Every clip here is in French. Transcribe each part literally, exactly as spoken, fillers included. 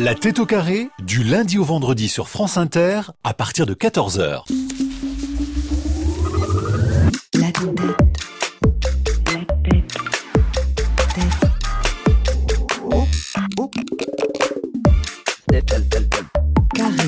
La tête au carré, du lundi au vendredi sur France Inter, à partir de quatorze heures. La tête. La tête. Tête. Oh, oh. Tête, tête, tête, tête. Carré.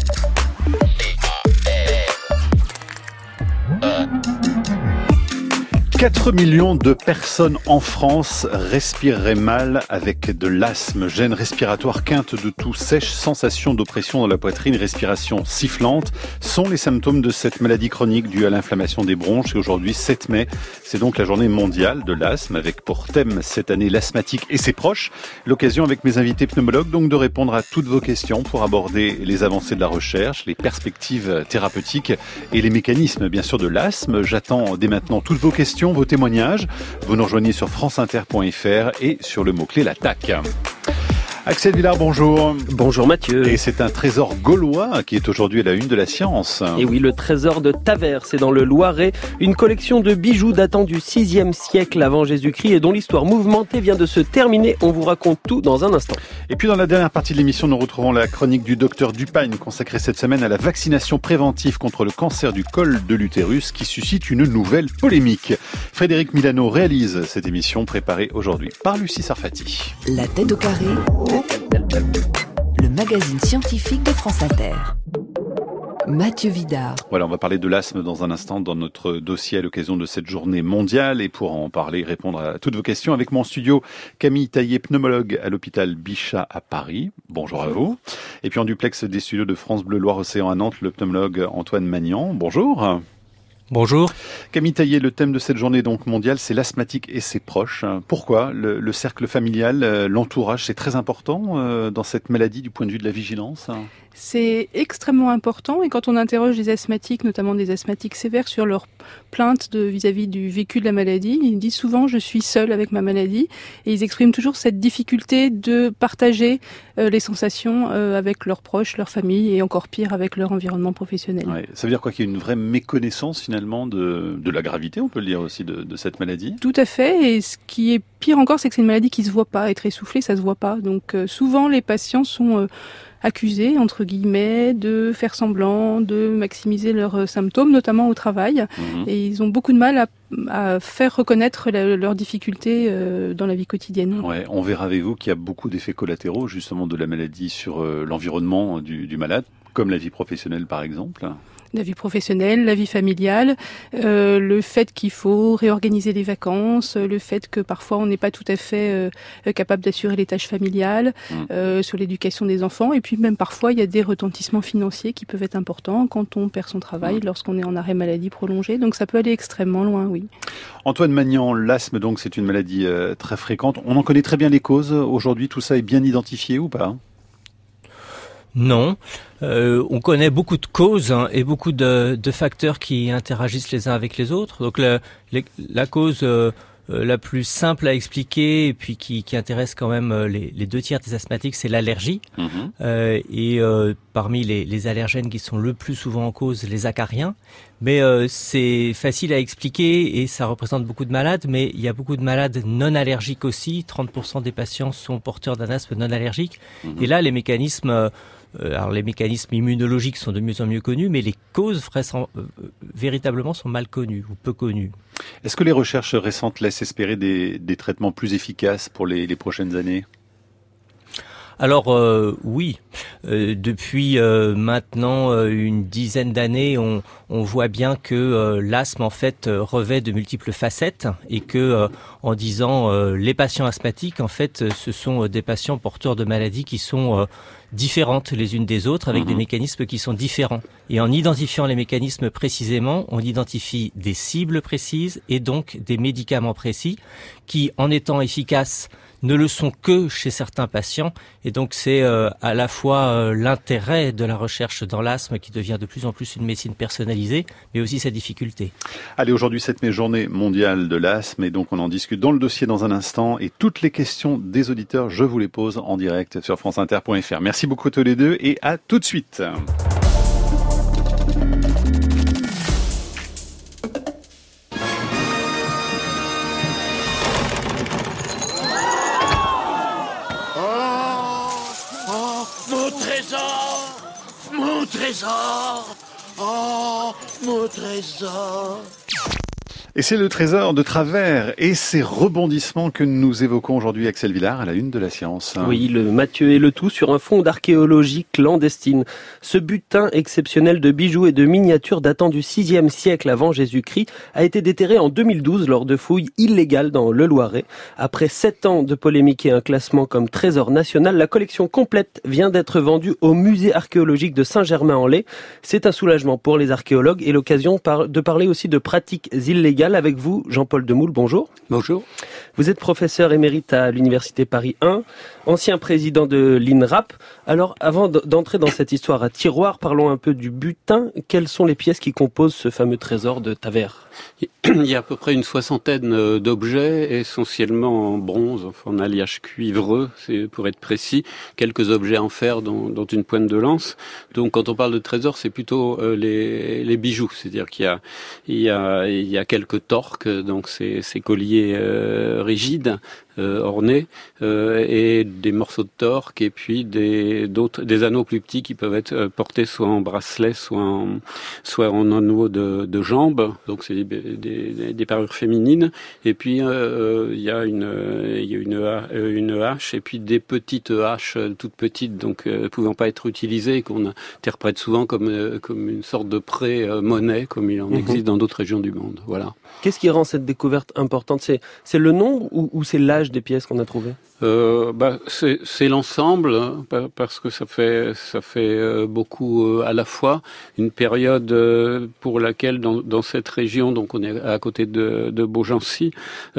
quatre millions de personnes en France respireraient mal avec de l'asthme, gêne respiratoire, quinte de toux sèche, sensation d'oppression dans la poitrine, respiration sifflante sont les symptômes de cette maladie chronique due à l'inflammation des bronches. Et aujourd'hui, sept mai, c'est donc la journée mondiale de l'asthme avec pour thème cette année l'asthmatique et ses proches. L'occasion avec mes invités pneumologues donc de répondre à toutes vos questions pour aborder les avancées de la recherche, les perspectives thérapeutiques et les mécanismes bien sûr de l'asthme. J'attends dès maintenant toutes vos questions, vos témoignages. Vous nous rejoignez sur franceinter point f r et sur le mot-clé l'attaque. Axel Villard, bonjour. Bonjour Mathieu. Et c'est un trésor gaulois qui est aujourd'hui à la une de la science. Et oui, le trésor de Tavers, c'est dans le Loiret, une collection de bijoux datant du sixième siècle avant Jésus-Christ et dont l'histoire mouvementée vient de se terminer. On vous raconte tout dans un instant. Et puis dans la dernière partie de l'émission, nous retrouvons la chronique du docteur Dupagne consacrée cette semaine à la vaccination préventive contre le cancer du col de l'utérus qui suscite une nouvelle polémique. Frédéric Milano réalise cette émission préparée aujourd'hui par Lucie Sarfati. La tête au carré. Le magazine scientifique de France Inter. Mathieu Vidard. Voilà, on va parler de l'asthme dans un instant dans notre dossier à l'occasion de cette journée mondiale. Et pour en parler, répondre à toutes vos questions avec mon studio, Camille Taillé, pneumologue à l'hôpital Bichat à Paris. Bonjour à vous. Et puis en duplex des studios de France Bleu Loire-Océan à Nantes, le pneumologue Antoine Magnan. Bonjour. Bonjour. Camille Taillé, le thème de cette journée donc mondiale, c'est l'asthmatique et ses proches. Pourquoi le, le cercle familial, l'entourage, c'est très important euh, dans cette maladie du point de vue de la vigilance? C'est extrêmement important et quand on interroge des asthmatiques, notamment des asthmatiques sévères, sur leurs plaintes de, vis-à-vis du vécu de la maladie, ils disent souvent « je suis seul avec ma maladie » et ils expriment toujours cette difficulté de partager euh, les sensations euh, avec leurs proches, leur famille et encore pire avec leur environnement professionnel. Ouais, ça veut dire quoi, qu'il y a une vraie méconnaissance finalement de, de la gravité, on peut le dire aussi, de, de cette maladie? Tout à fait, et ce qui est pire encore, c'est que c'est une maladie qui se voit pas. Être essoufflé, ça se voit pas. Donc euh, souvent les patients sont euh, accusés, entre guillemets, de faire semblant, de maximiser leurs symptômes, notamment au travail. Mmh. Et ils ont beaucoup de mal à, à faire reconnaître la, leurs difficultés euh, dans la vie quotidienne. Ouais, on verra avec vous qu'il y a beaucoup d'effets collatéraux, justement, de la maladie sur euh, l'environnement du, du malade, comme la vie professionnelle, par exemple. La vie professionnelle, la vie familiale, euh, le fait qu'il faut réorganiser les vacances, le fait que parfois on n'est pas tout à fait euh, capable d'assurer les tâches familiales, mmh. euh, sur l'éducation des enfants, et puis même parfois il y a des retentissements financiers qui peuvent être importants quand on perd son travail, mmh. lorsqu'on est en arrêt maladie prolongé, donc ça peut aller extrêmement loin, oui. Antoine Magnan, l'asthme donc c'est une maladie euh, très fréquente, on en connaît très bien les causes, aujourd'hui tout ça est bien identifié ou pas ? Non, euh, on connaît beaucoup de causes hein, et beaucoup de, de facteurs qui interagissent les uns avec les autres. Donc la, les, la cause euh, la plus simple à expliquer et puis qui, qui intéresse quand même les, les deux tiers des asthmatiques, c'est l'allergie. Mmh. Euh, et euh, parmi les, les allergènes qui sont le plus souvent en cause, les acariens. Mais euh, c'est facile à expliquer et ça représente beaucoup de malades, mais il y a beaucoup de malades non allergiques aussi. trente pour cent des patients sont porteurs d'un asthme non allergique. Mmh. Et là, les mécanismes... Euh, Alors les mécanismes immunologiques sont de mieux en mieux connus, mais les causes vraisemb- euh, véritablement sont mal connues ou peu connues. Est-ce que les recherches récentes laissent espérer des, des traitements plus efficaces pour les, les prochaines années ? Alors euh, oui, euh, depuis euh, maintenant euh, une dizaine d'années, on, on voit bien que euh, l'asthme en fait euh, revêt de multiples facettes et que euh, en disant euh, les patients asthmatiques, en fait, euh, ce sont euh, des patients porteurs de maladies qui sont euh, différentes les unes des autres, avec mmh. des mécanismes qui sont différents. Et en identifiant les mécanismes précisément, on identifie des cibles précises et donc des médicaments précis qui, en étant efficaces, ne le sont que chez certains patients. Et donc c'est euh, à la fois euh, l'intérêt de la recherche dans l'asthme qui devient de plus en plus une médecine personnalisée, mais aussi sa difficulté. Allez, aujourd'hui, sept mai, journée mondiale de l'asthme, et donc on en discute dans le dossier dans un instant. Et toutes les questions des auditeurs, je vous les pose en direct sur franceinter point f r. Merci beaucoup tous les deux et à tout de suite. trésor, mon trésor, oh, mon trésor. Et c'est le trésor de Travers et ses rebondissements que nous évoquons aujourd'hui, Axel Villard, à la une de la science. Oui, le Mathieu et le tout sur un fond d'archéologie clandestine. Ce butin exceptionnel de bijoux et de miniatures datant du sixième siècle avant Jésus-Christ a été déterré en deux mille douze lors de fouilles illégales dans le Loiret. Après sept ans de polémique et un classement comme trésor national, la collection complète vient d'être vendue au musée archéologique de Saint-Germain-en-Laye. C'est un soulagement pour les archéologues et l'occasion de parler aussi de pratiques illégales. Avec vous, Jean-Paul Demoule, bonjour. Bonjour. Vous êtes professeur émérite à l'Université Paris un, ancien président de l'INRAP. Alors, avant d'entrer dans cette histoire à tiroir, parlons un peu du butin. Quelles sont les pièces qui composent ce fameux trésor de Tavers ? Il y a à peu près une soixantaine d'objets, essentiellement en bronze, enfin en alliage cuivreux, c'est pour être précis, quelques objets en fer dont, dont une pointe de lance. Donc quand on parle de trésor, c'est plutôt euh, les, les bijoux, c'est-à-dire qu'il y a, il y a, il y a quelques torques, donc ces, ces colliers euh, rigides, euh, ornés, euh, et des morceaux de torque, et puis des, d'autres, des anneaux plus petits qui peuvent être portés soit en bracelet, soit en, soit en anneaux de, de jambes, donc c'est des, des, des parures féminines, et puis euh, il y a une, il y a une, une hache, et puis des petites haches toutes petites, donc euh, pouvant pas être utilisées, qu'on interprète souvent comme, comme une sorte de prêt-monnaie, comme il en mmh. existe dans d'autres régions du monde. Voilà. Qu'est-ce qui rend cette découverte importante ? C'est, c'est le nombre ou, ou c'est l'âge des pièces qu'on a trouvées ? Euh, bah, c'est, c'est l'ensemble, hein, parce que ça fait, ça fait beaucoup à la fois. Une période pour laquelle, dans, dans cette région, donc on est à côté de, de Beaugency,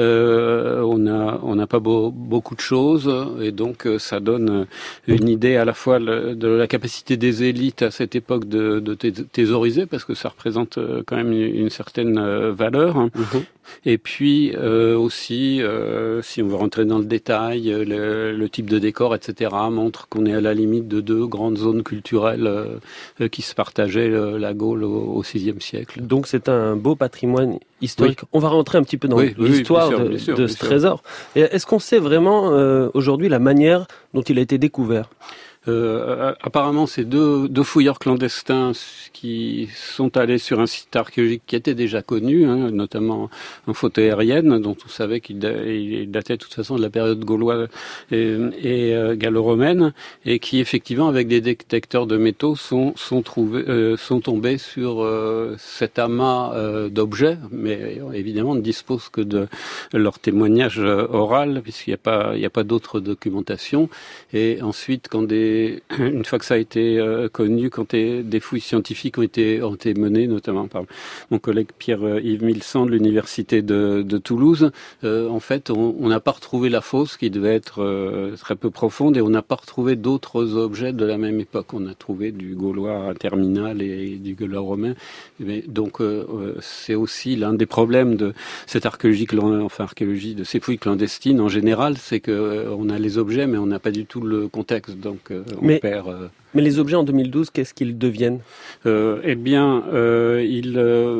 euh, on a, on n'a pas beau, beaucoup de choses, et donc ça donne une idée à la fois de la capacité des élites à cette époque de, de thésauriser, parce que ça représente quand même une, une certaine valeur. Hein. Mmh. Et puis euh, aussi, euh, si on veut rentrer dans le détail, le, le type de décor, et cetera, montre qu'on est à la limite de deux grandes zones culturelles euh, qui se partageaient euh, la Gaule au sixième siècle. Donc c'est un beau patrimoine historique. Oui. On va rentrer un petit peu dans oui, l'histoire oui, sûr, de, sûr, de ce sûr. trésor. Et est-ce qu'on sait vraiment euh, aujourd'hui la manière dont il a été découvert ? Euh, apparemment, c'est deux, deux fouilleurs clandestins qui sont allés sur un site archéologique qui était déjà connu, hein, notamment en photo aérienne, dont on savait qu'il datait de toute façon de la période gauloise et, et euh, gallo-romaine, et qui effectivement, avec des détecteurs de métaux, sont, sont, trouvés, euh, sont tombés sur euh, cet amas euh, d'objets, mais évidemment ne disposent que de leur témoignage oral, puisqu'il n'y a pas, il n'y a pas d'autre documentation. Et ensuite, quand des une fois que ça a été euh, connu, quand des fouilles scientifiques ont été, ont été menées, notamment par mon collègue Pierre-Yves Milsan de l'université de, de Toulouse, euh, en fait, on n'a pas retrouvé la fosse qui devait être euh, très peu profonde, et on n'a pas retrouvé d'autres objets de la même époque. On a trouvé du gaulois terminal et du gaulois romain. Mais, donc, euh, c'est aussi l'un des problèmes de cette archéologie, enfin archéologie, de ces fouilles clandestines en général, c'est que euh, on a les objets, mais on n'a pas du tout le contexte. Donc, euh, on mais, perd. Euh... mais les objets en deux mille douze, qu'est-ce qu'ils deviennent ? euh, Eh bien, euh, ils,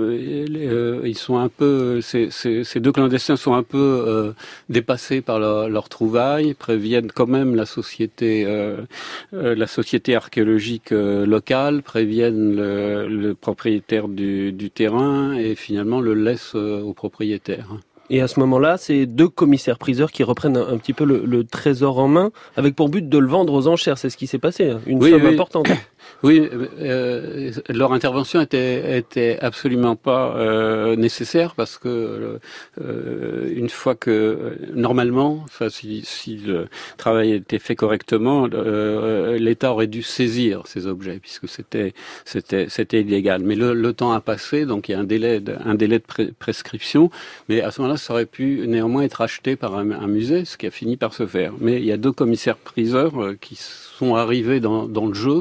euh, ils sont un peu. Ces, ces, ces deux clandestins sont un peu euh, dépassés par leur, leur trouvaille, préviennent quand même la société, euh, euh, la société archéologique euh, locale, préviennent le, le propriétaire du, du terrain, et finalement le laissent euh, au propriétaire. Et à ce moment-là, c'est deux commissaires-priseurs qui reprennent un, un petit peu le, le trésor en main, avec pour but de le vendre aux enchères. C'est ce qui s'est passé, une oui, somme oui. importante. Oui, euh, leur intervention était, était absolument pas euh, nécessaire, parce que euh, une fois que normalement, enfin, si, si le travail était fait correctement, euh, l'État aurait dû saisir ces objets, puisque c'était c'était c'était illégal. Mais le, le temps a passé, donc il y a un délai de, un délai de pré- prescription. Mais à ce moment-là, ça aurait pu néanmoins être acheté par un, un musée, ce qui a fini par se faire. Mais il y a deux commissaires priseurs euh, qui sont arrivés dans, dans le jeu, donc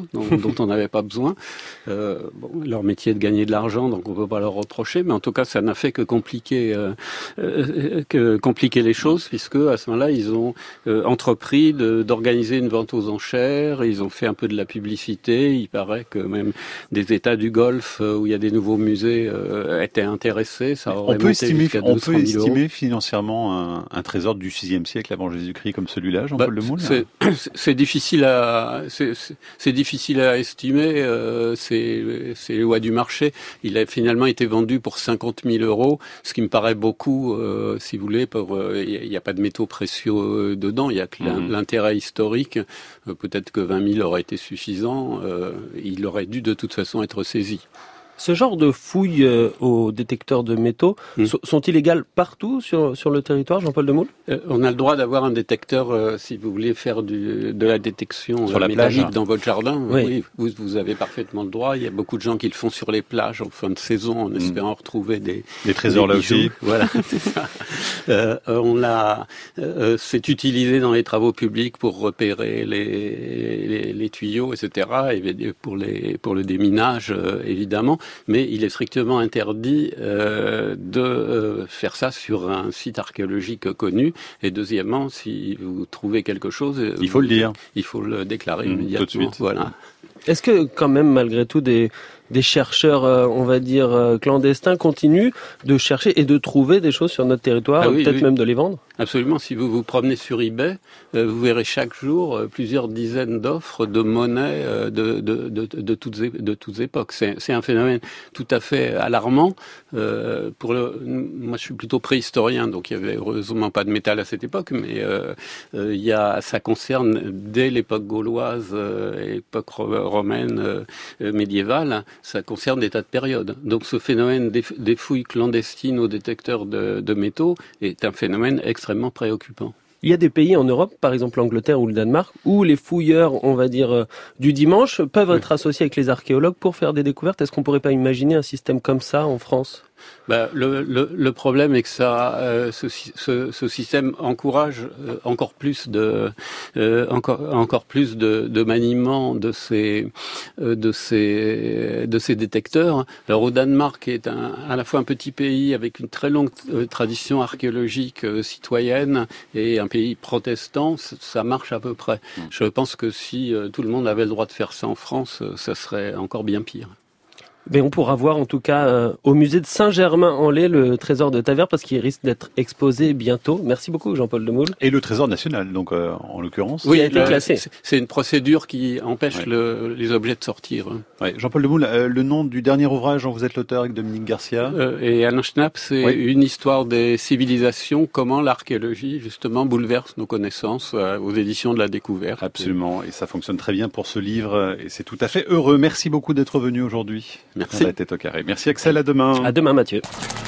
dont on n'avait pas besoin. Euh, bon, leur métier est de gagner de l'argent, donc on peut pas leur reprocher, mais en tout cas, ça n'a fait que compliquer, euh, euh, que compliquer les choses, puisque à ce moment-là, ils ont euh, entrepris de, d'organiser une vente aux enchères, ils ont fait un peu de la publicité. Il paraît que même des États du Golfe euh, où il y a des nouveaux musées euh, étaient intéressés. Ça aurait on peut monté estimer, jusqu'à on peut estimer euros. financièrement un, un trésor du sixième siècle avant Jésus-Christ comme celui-là, Jean-Paul bah, Lemoule. C'est, c'est difficile à, c'est, c'est, c'est difficile à estimer. Euh, c'est, c'est les lois du marché. Il a finalement été vendu pour cinquante mille euros, ce qui me paraît beaucoup, euh, si vous voulez. Pour, euh, il n'y a pas de métaux précieux euh, dedans. Il y a que mmh. l'intérêt historique. Euh, peut-être que vingt mille aurait été suffisant. Euh, il aurait dû de toute façon être saisi. Ce genre de fouilles euh, au détecteur de métaux mmh. so- sont illégales partout sur, sur le territoire, Jean-Paul Demoule ? euh, On a le droit d'avoir un détecteur euh, si vous voulez faire du, de la détection sur euh, la métallique plage, dans votre jardin. Oui, oui vous, vous avez parfaitement le droit. Il y a beaucoup de gens qui le font sur les plages en fin de saison en mmh. espérant retrouver des, des trésors des là aussi. Voilà, c'est ça. Euh, on l'a, euh, c'est utilisé dans les travaux publics pour repérer les, les, les tuyaux, et cetera. Et pour, les, pour le déminage, euh, évidemment. Mais il est strictement interdit euh, de euh, faire ça sur un site archéologique connu. Et deuxièmement, si vous trouvez quelque chose, il faut vous, le dire. Il faut le déclarer mmh, immédiatement. Tout de suite. Voilà. Est-ce que quand même, malgré tout, des, des chercheurs, euh, on va dire, euh, clandestins continuent de chercher et de trouver des choses sur notre territoire, ah oui, peut-être oui. même de les vendre ? Absolument. Si vous vous promenez sur eBay, euh, vous verrez chaque jour euh, plusieurs dizaines d'offres de monnaie euh, de, de, de, de, toutes, de toutes époques. C'est, c'est un phénomène tout à fait alarmant. Euh, pour le, moi, je suis plutôt préhistorien, donc il y avait heureusement pas de métal à cette époque, mais euh, euh, il y a, ça concerne dès l'époque gauloise, euh, époque romaine, euh, médiévale, ça concerne des tas de périodes. Donc ce phénomène des, des fouilles clandestines aux détecteurs de, de métaux est un phénomène extrêmement préoccupant. Il y a des pays en Europe, par exemple l'Angleterre ou le Danemark, où les fouilleurs, on va dire, euh, du dimanche peuvent être oui. associés avec les archéologues pour faire des découvertes. Est-ce qu'on pourrait pas imaginer un système comme ça en France ? Bah, le, le, le problème est que ça, euh, ce, ce, ce système encourage euh, encore plus de, euh, encore, encore plus de, de maniement de ces, euh, de ces, de ces détecteurs. Alors au Danemark, qui est un, à la fois un petit pays avec une très longue euh, tradition archéologique euh, citoyenne et un pays protestant, ça marche à peu près. Mmh. Je pense que si euh, tout le monde avait le droit de faire ça en France, euh, ça serait encore bien pire. Mais on pourra voir en tout cas euh, au musée de Saint-Germain-en-Laye le trésor de Taverne parce qu'il risque d'être exposé bientôt. Merci beaucoup Jean-Paul Demoule. Et le trésor national, donc euh, en l'occurrence. Oui, qui a été classé. C'est une procédure qui empêche ouais. le, les objets de sortir. Ouais. Jean-Paul Demoule, euh, le nom du dernier ouvrage dont vous êtes l'auteur avec Dominique Garcia. Euh, et Alain Schnapp, c'est ouais. une histoire des civilisations, comment l'archéologie justement bouleverse nos connaissances euh, aux éditions de la Découverte. Absolument, et ça fonctionne très bien pour ce livre et c'est tout à fait heureux. Merci beaucoup d'être venu aujourd'hui. Merci. La tête au carré. Merci Axel, à demain. À demain Mathieu.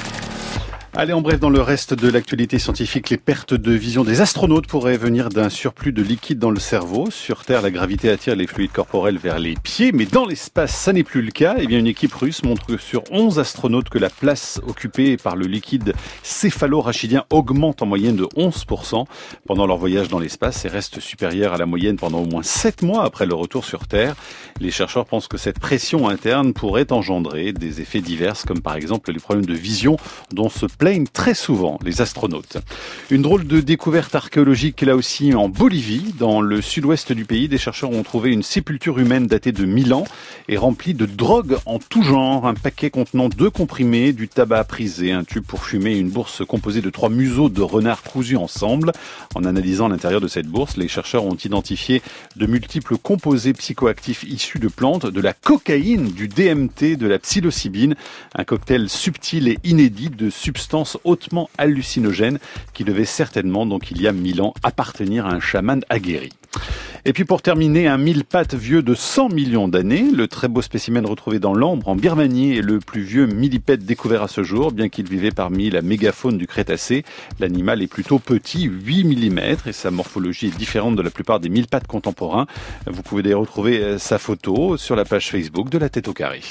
Allez, en bref, dans le reste de l'actualité scientifique, les pertes de vision des astronautes pourraient venir d'un surplus de liquide dans le cerveau. Sur Terre, la gravité attire les fluides corporels vers les pieds, mais dans l'espace, ça n'est plus le cas. Eh bien, une équipe russe montre que sur onze astronautes que la place occupée par le liquide céphalo-rachidien augmente en moyenne de onze pour cent pendant leur voyage dans l'espace et reste supérieure à la moyenne pendant au moins sept mois après le retour sur Terre. Les chercheurs pensent que cette pression interne pourrait engendrer des effets divers, comme par exemple les problèmes de vision dont se plaignent très souvent les astronautes. Une drôle de découverte archéologique là aussi en Bolivie. Dans le sud-ouest du pays, des chercheurs ont trouvé une sépulture humaine datée de mille ans et remplie de drogue en tout genre. Un paquet contenant deux comprimés, du tabac prisé, un tube pour fumer et une bourse composée de trois museaux de renards cousus ensemble. En analysant l'intérieur de cette bourse, les chercheurs ont identifié de multiples composés psychoactifs issus de plantes, de la cocaïne, du D M T, de la psilocybine, un cocktail subtil et inédit de substances hautement hallucinogènes qui devait certainement, donc il y a mille ans, appartenir à un chaman aguerri. Et puis pour terminer, un mille-pattes vieux de cent millions d'années. Le très beau spécimen retrouvé dans l'Ambre, en Birmanie, est le plus vieux millipède découvert à ce jour, bien qu'il vivait parmi la mégafaune du Crétacé. L'animal est plutôt petit, huit millimètres, et sa morphologie est différente de la plupart des mille-pattes contemporains. Vous pouvez d'ailleurs retrouver sa photo sur la page Facebook de La Tête au Carré.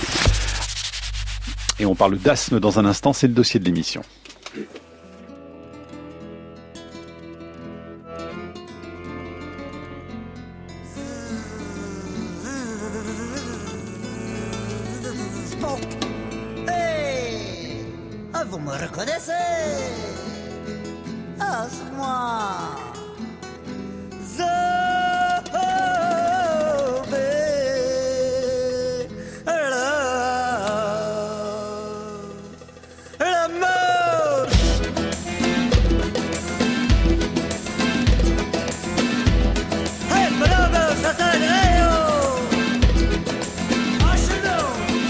Et on parle d'asthme dans un instant, c'est le dossier de l'émission. bon. Et vous me reconnaissez? Ah, c'est moi. Zombie, la, la moche. Hey, madame, ça t'agrée, oh. Ah, c'est non.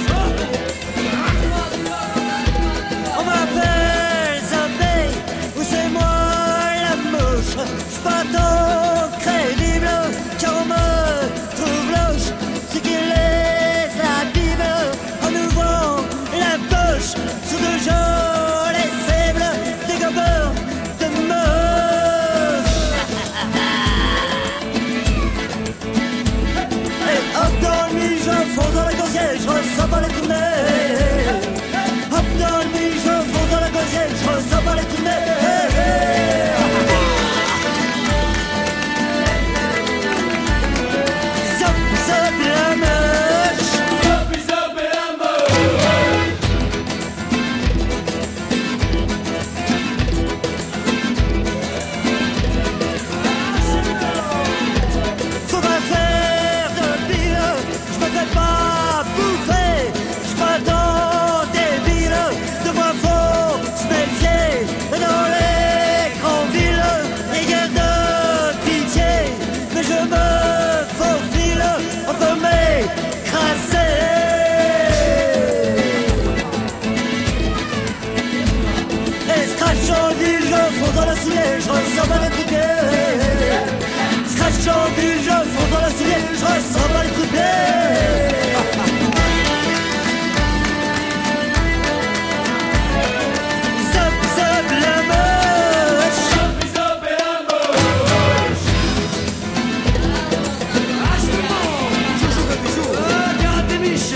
On m'appelle Zombie, ou c'est moi la mouche. J'suis pas tant crédible, car on me trouve louche. Ce qui les abîme en ouvrant la poche sous de jolis cibles, des gobeurs de moche. Et hop dans le nuit, je fonce dans la gaussière, je ressens pas les tournées. Hop dans le nuit, je fonce dans la gaussière, je ressens pas les tournées. Zop, zop, la moche. Zop, zop, la moche. Faut pas faire de pire, je me fais pas bouffer. Je pas tant débile, de moi faut se méfier. Dans les grandes villes, les guerres de pitié. Mais je me faufile, on peut m'écraser. Et scratchant du jeu, fonce dans la soulier, je ressens pas les coups de pied. Scratchant du jeu, fonce dans la soulier, je ressens pas les coups de pied. Zop, zop, la moche. Zop, zop, la moche. Ah, c'est bon. Joujou, le bisou. Regarde des miches.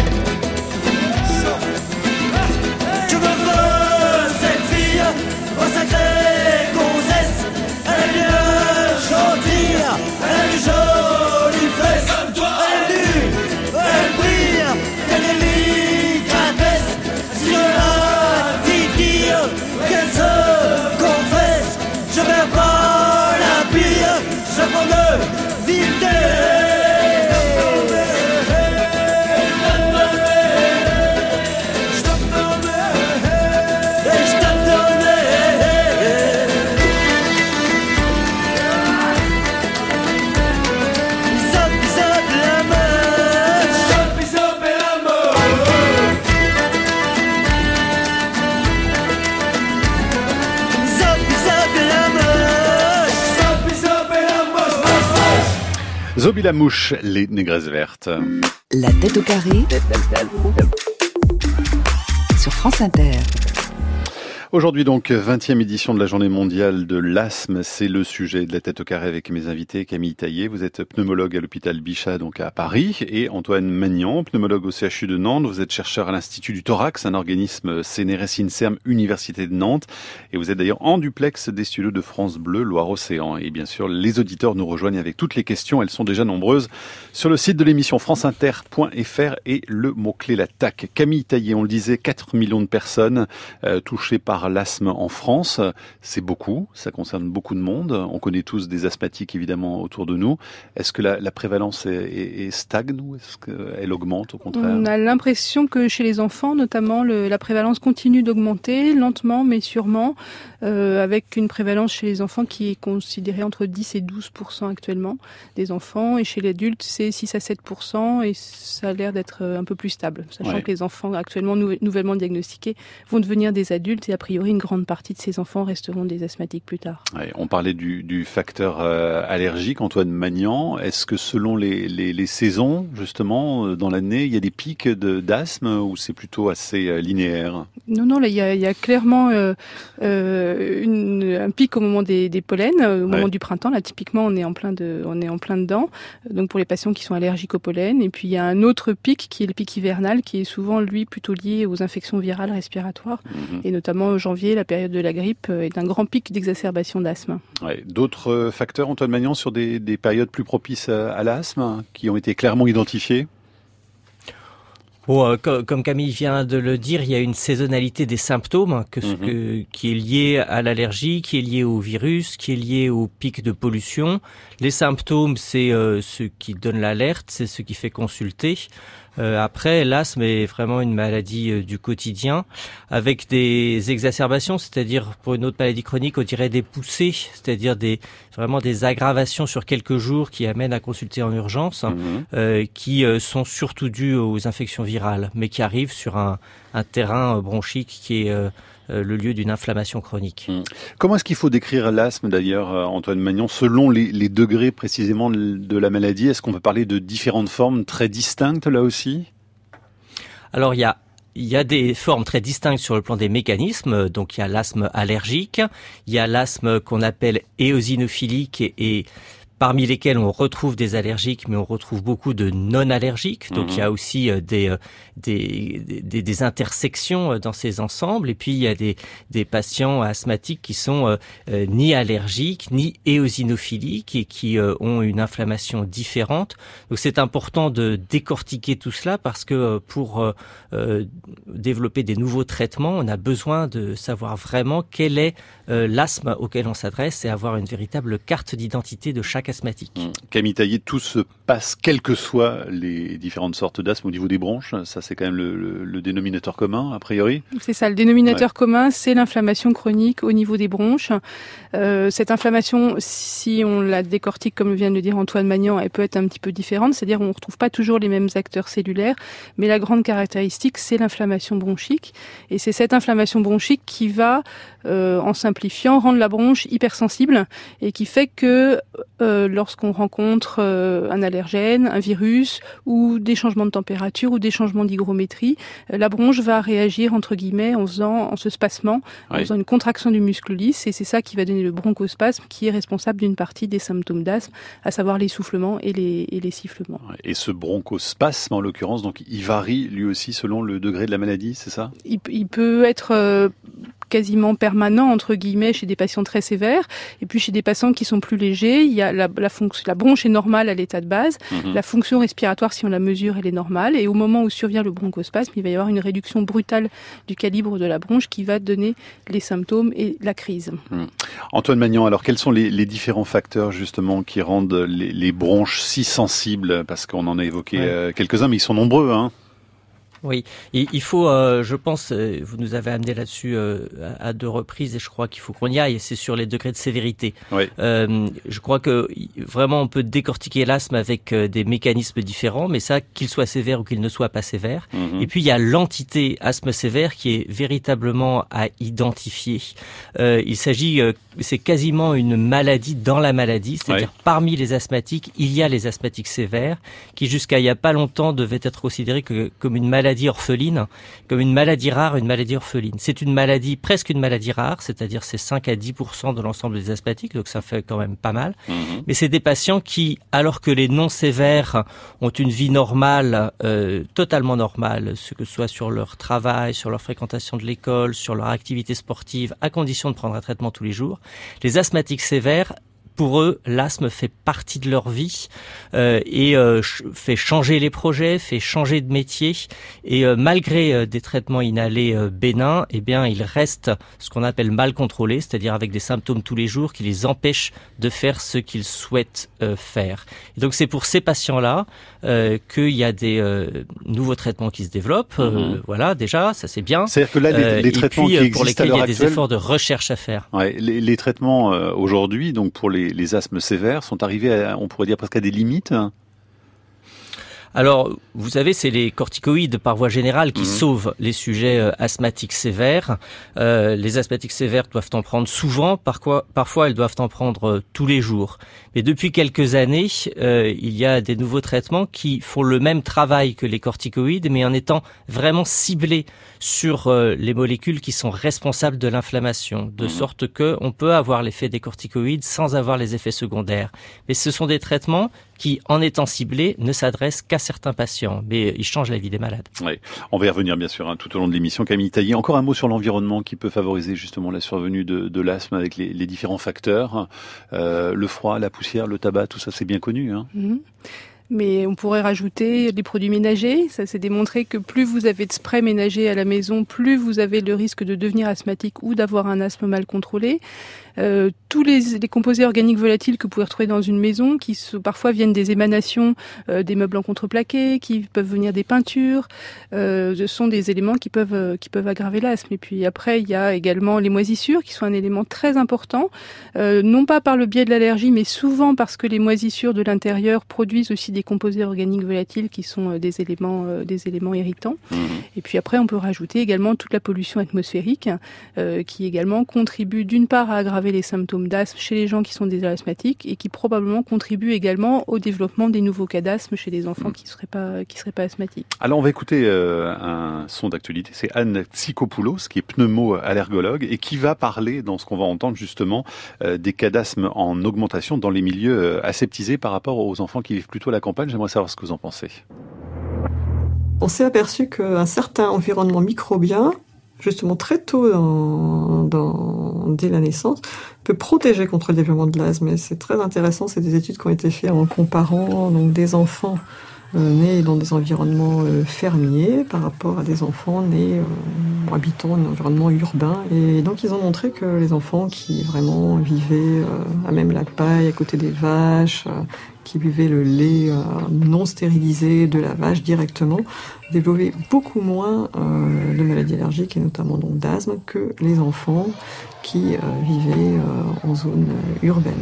Je me veux cette fille au sacré gonzesse. Elle est bien gentille, elle a des jolies fesses. Comme toi. Elle est nue, elle brille, elle est délicatesse. Si je la titille, qu'elle se confesse. Je perds pas la pire, je prends de vitesse. Je tape dans mes- et je tape dans mes- Zop, zop, la moche. Zop, zop, la moche. Zop, zop, la moche. Zop, zop, la moche, moche, moche. Zobi la mouche, les négresses vertes. La tête au carré sur France Inter. Aujourd'hui donc, vingtième édition de la journée mondiale de l'asthme, c'est le sujet de la tête au carré avec mes invités. Camille Taillé, vous êtes pneumologue à l'hôpital Bichat, donc à Paris, et Antoine Magnan, pneumologue au C H U de Nantes. Vous êtes chercheur à l'Institut du Thorax, un organisme C N R S INSERM Université de Nantes, et vous êtes d'ailleurs en duplex des studios de France Bleu Loire-Océan. Et bien sûr, les auditeurs nous rejoignent avec toutes les questions, elles sont déjà nombreuses, sur le site de l'émission franceinter point f r et le mot-clé la T A C. Camille Taillé, on le disait, quatre millions de personnes euh, touchées par l'asthme en France, c'est beaucoup, ça concerne beaucoup de monde. On connaît tous des asthmatiques évidemment autour de nous. Est-ce que la, la prévalence est, est, est stagne ou est-ce qu'elle augmente au contraire? On a l'impression que chez les enfants, notamment, le, la prévalence continue d'augmenter, lentement mais sûrement, euh, avec une prévalence chez les enfants qui est considérée entre dix et douze pour cent actuellement des enfants, et chez les adultes c'est six à sept pour cent, et ça a l'air d'être un peu plus stable, sachant ouais. que les enfants actuellement nou- nouvellement diagnostiqués vont devenir des adultes, et a priori une grande partie de ces enfants resteront des asthmatiques plus tard. Ouais, on parlait du, du facteur euh, allergique, Antoine Magnan. Est-ce que selon les, les, les saisons, justement, dans l'année, il y a des pics de, d'asthme ou c'est plutôt assez euh, linéaire? Non, non, là, il y a, il y a clairement euh, euh, une, un pic au moment des, des pollens, au moment ouais. du printemps. Là, typiquement, on est en plein de, on est en plein dedans. Donc, pour les patients qui sont allergiques au pollen. Et puis, il y a un autre pic qui est le pic hivernal, qui est souvent, lui, plutôt lié aux infections virales respiratoires. Mmh. Et notamment, en janvier, la période de la grippe est un grand pic d'exacerbation d'asthme. Ouais. D'autres facteurs, Antoine Magnan, sur des, des périodes plus propices à, à l'asthme, qui ont été clairement identifiés? Bon, euh, comme, comme Camille vient de le dire, il y a une saisonnalité des symptômes que, mmh. que, qui est liée à l'allergie, qui est liée au virus, qui est liée au pic de pollution. Les symptômes, c'est euh, ce qui donne l'alerte, c'est ce qui fait consulter. Euh, après, l'asthme est vraiment une maladie euh, du quotidien, avec des exacerbations, c'est-à-dire pour une autre maladie chronique, on dirait des poussées, c'est-à-dire des vraiment des aggravations sur quelques jours qui amènent à consulter en urgence, mmh. euh, qui euh, sont surtout dues aux infections virales, mais qui arrivent sur un, un terrain bronchique qui est euh, le lieu d'une inflammation chronique. Mmh. Comment est-ce qu'il faut décrire l'asthme d'ailleurs, Antoine Magnan, selon les, les degrés précisément de la maladie? Est-ce qu'on peut parler de différentes formes très distinctes là aussi? Alors il y a Il y a des formes très distinctes sur le plan des mécanismes. Donc il y a l'asthme allergique, il y a l'asthme qu'on appelle éosinophilique et, et parmi lesquels on retrouve des allergiques, mais on retrouve beaucoup de non-allergiques. Donc, mmh. il y a aussi des, des, des, des intersections dans ces ensembles. Et puis, il y a des, des patients asthmatiques qui sont euh, ni allergiques, ni éosinophiliques et qui euh, ont une inflammation différente. Donc, c'est important de décortiquer tout cela parce que pour euh, développer des nouveaux traitements, on a besoin de savoir vraiment quel est euh, l'asthme auquel on s'adresse et avoir une véritable carte d'identité de chaque asthmatique. Camille Taillé, tout se passe, quelles que soient les différentes sortes d'asthme au niveau des bronches. Ça, c'est quand même le, le, le dénominateur commun, a priori. C'est ça, le dénominateur ouais. commun, c'est l'inflammation chronique au niveau des bronches. Euh, cette inflammation, si on la décortique, comme vient de le dire Antoine Magnan, elle peut être un petit peu différente, c'est-à-dire on ne retrouve pas toujours les mêmes acteurs cellulaires, mais la grande caractéristique, c'est l'inflammation bronchique. Et c'est cette inflammation bronchique qui va, euh, en simplifiant, rendre la bronche hypersensible et qui fait que euh, lorsqu'on rencontre euh, un allergène, un virus ou des changements de température ou des changements d'hygrométrie, euh, la bronche va réagir entre guillemets en faisant, en se spasmant, oui. en faisant une contraction du muscle lisse, et c'est ça qui va donner le bronchospasme qui est responsable d'une partie des symptômes d'asthme, à savoir l'essoufflement et les, et les sifflements. Et ce bronchospasme, en l'occurrence, donc il varie lui aussi selon le degré de la maladie, c'est ça ? Il, il peut être euh, quasiment permanent, entre guillemets, chez des patients très sévères. Et puis, chez des patients qui sont plus légers, il y a la, la, fonction, la bronche est normale à l'état de base. Mmh. La fonction respiratoire, si on la mesure, elle est normale. Et au moment où survient le bronchospasme, il va y avoir une réduction brutale du calibre de la bronche qui va donner les symptômes et la crise. Mmh. Antoine Magnan, alors quels sont les, les différents facteurs, justement, qui rendent les, les bronches si sensibles? Parce qu'on en a évoqué ouais. euh, quelques-uns, mais ils sont nombreux, hein. Oui, il faut, euh, je pense, euh, vous nous avez amené là-dessus euh, à deux reprises et je crois qu'il faut qu'on y aille, c'est sur les degrés de sévérité. Oui. Euh, je crois que vraiment on peut décortiquer l'asthme avec euh, des mécanismes différents, mais ça, qu'il soit sévère ou qu'il ne soit pas sévère. Mm-hmm. Et puis il y a l'entité asthme sévère qui est véritablement à identifier. Euh, il s'agit, euh, c'est quasiment une maladie dans la maladie, c'est-à-dire oui. parmi les asthmatiques, il y a les asthmatiques sévères qui jusqu'à il y a pas longtemps devaient être considérés que, comme une maladie maladie orpheline, comme une maladie rare, une maladie orpheline. C'est une maladie, presque une maladie rare, c'est-à-dire c'est cinq à dix pour cent de l'ensemble des asthmatiques, donc ça fait quand même pas mal. Mmh. Mais c'est des patients qui, alors que les non sévères ont une vie normale, euh, totalement normale, ce que ce soit sur leur travail, sur leur fréquentation de l'école, sur leur activité sportive, à condition de prendre un traitement tous les jours, les asthmatiques sévères, pour eux, l'asthme fait partie de leur vie euh, et euh, ch- fait changer les projets, fait changer de métier. Et euh, malgré euh, des traitements inhalés euh, bénins, eh bien, ils restent ce qu'on appelle mal contrôlés, c'est-à-dire avec des symptômes tous les jours qui les empêchent de faire ce qu'ils souhaitent euh, faire. Et donc, c'est pour ces patients-là euh, qu'il y a des euh, nouveaux traitements qui se développent. Euh, mmh. Voilà, déjà, ça c'est bien. C'est-à-dire que là, les, les euh, traitements puis, qui existent pour lesquels à l'heure il y a des actuelle, efforts de recherche à faire. Ouais, les, les traitements euh, aujourd'hui, donc pour les Les, les asthmes sévères sont arrivés à, on pourrait dire presque à des limites. Alors, vous savez, c'est les corticoïdes par voie générale qui mmh. sauvent les sujets euh, asthmatiques sévères. Euh, les asthmatiques sévères doivent en prendre souvent, parfois, parfois elles doivent en prendre euh, tous les jours. Mais depuis quelques années, euh, il y a des nouveaux traitements qui font le même travail que les corticoïdes, mais en étant vraiment ciblés sur euh, les molécules qui sont responsables de l'inflammation, de mmh. sorte que on peut avoir l'effet des corticoïdes sans avoir les effets secondaires. Mais ce sont des traitements qui, en étant ciblés, ne s'adressent qu'à certains patients, mais ils changent la vie des malades. Oui, on va y revenir bien sûr hein, tout au long de l'émission. Camille Taillé, encore un mot sur l'environnement qui peut favoriser justement la survenue de, de l'asthme avec les, les différents facteurs, euh, le froid, la poussière, le tabac, tout ça c'est bien connu. Hein. Mmh. Mais on pourrait rajouter des produits ménagers. Ça s'est démontré que plus vous avez de spray ménager à la maison, plus vous avez le risque de devenir asthmatique ou d'avoir un asthme mal contrôlé. Euh, tous les, les composés organiques volatiles que vous pouvez retrouver dans une maison, qui se, parfois viennent des émanations euh, des meubles en contreplaqué, qui peuvent venir des peintures, euh, ce sont des éléments qui peuvent euh, qui peuvent aggraver l'asthme. Et puis après, il y a également les moisissures, qui sont un élément très important, euh, non pas par le biais de l'allergie, mais souvent parce que les moisissures de l'intérieur produisent aussi des composés organiques volatiles qui sont euh, des éléments euh, des éléments irritants. Mmh. Et puis après, on peut rajouter également toute la pollution atmosphérique, euh, qui également contribue d'une part à aggraver les symptômes d'asthme chez les gens qui sont déjà asthmatiques et qui probablement contribuent également au développement des nouveaux cas d'asthme chez les enfants qui ne seraient pas, qui seraient pas asthmatiques. Alors on va écouter euh, un son d'actualité, c'est Anne Tsikopoulos qui est pneumo-allergologue et qui va parler dans ce qu'on va entendre justement euh, des cas d'asthme en augmentation dans les milieux euh, aseptisés par rapport aux enfants qui vivent plutôt à la campagne. J'aimerais savoir ce que vous en pensez. On s'est aperçu qu'un certain environnement microbien, justement très tôt dans, dans, dès la naissance, peut protéger contre le développement de l'asthme. Et c'est très intéressant, c'est des études qui ont été faites en comparant donc, des enfants euh, nés dans des environnements euh, fermiers par rapport à des enfants nés euh, habitant un environnement urbain. Et donc ils ont montré que les enfants qui vraiment vivaient euh, à même la paille, à côté des vaches, euh, qui buvaient le lait euh, non stérilisé de la vache directement, développaient beaucoup moins euh, de maladies allergiques et notamment donc d'asthme que les enfants qui euh, vivaient euh, en zone euh, urbaine.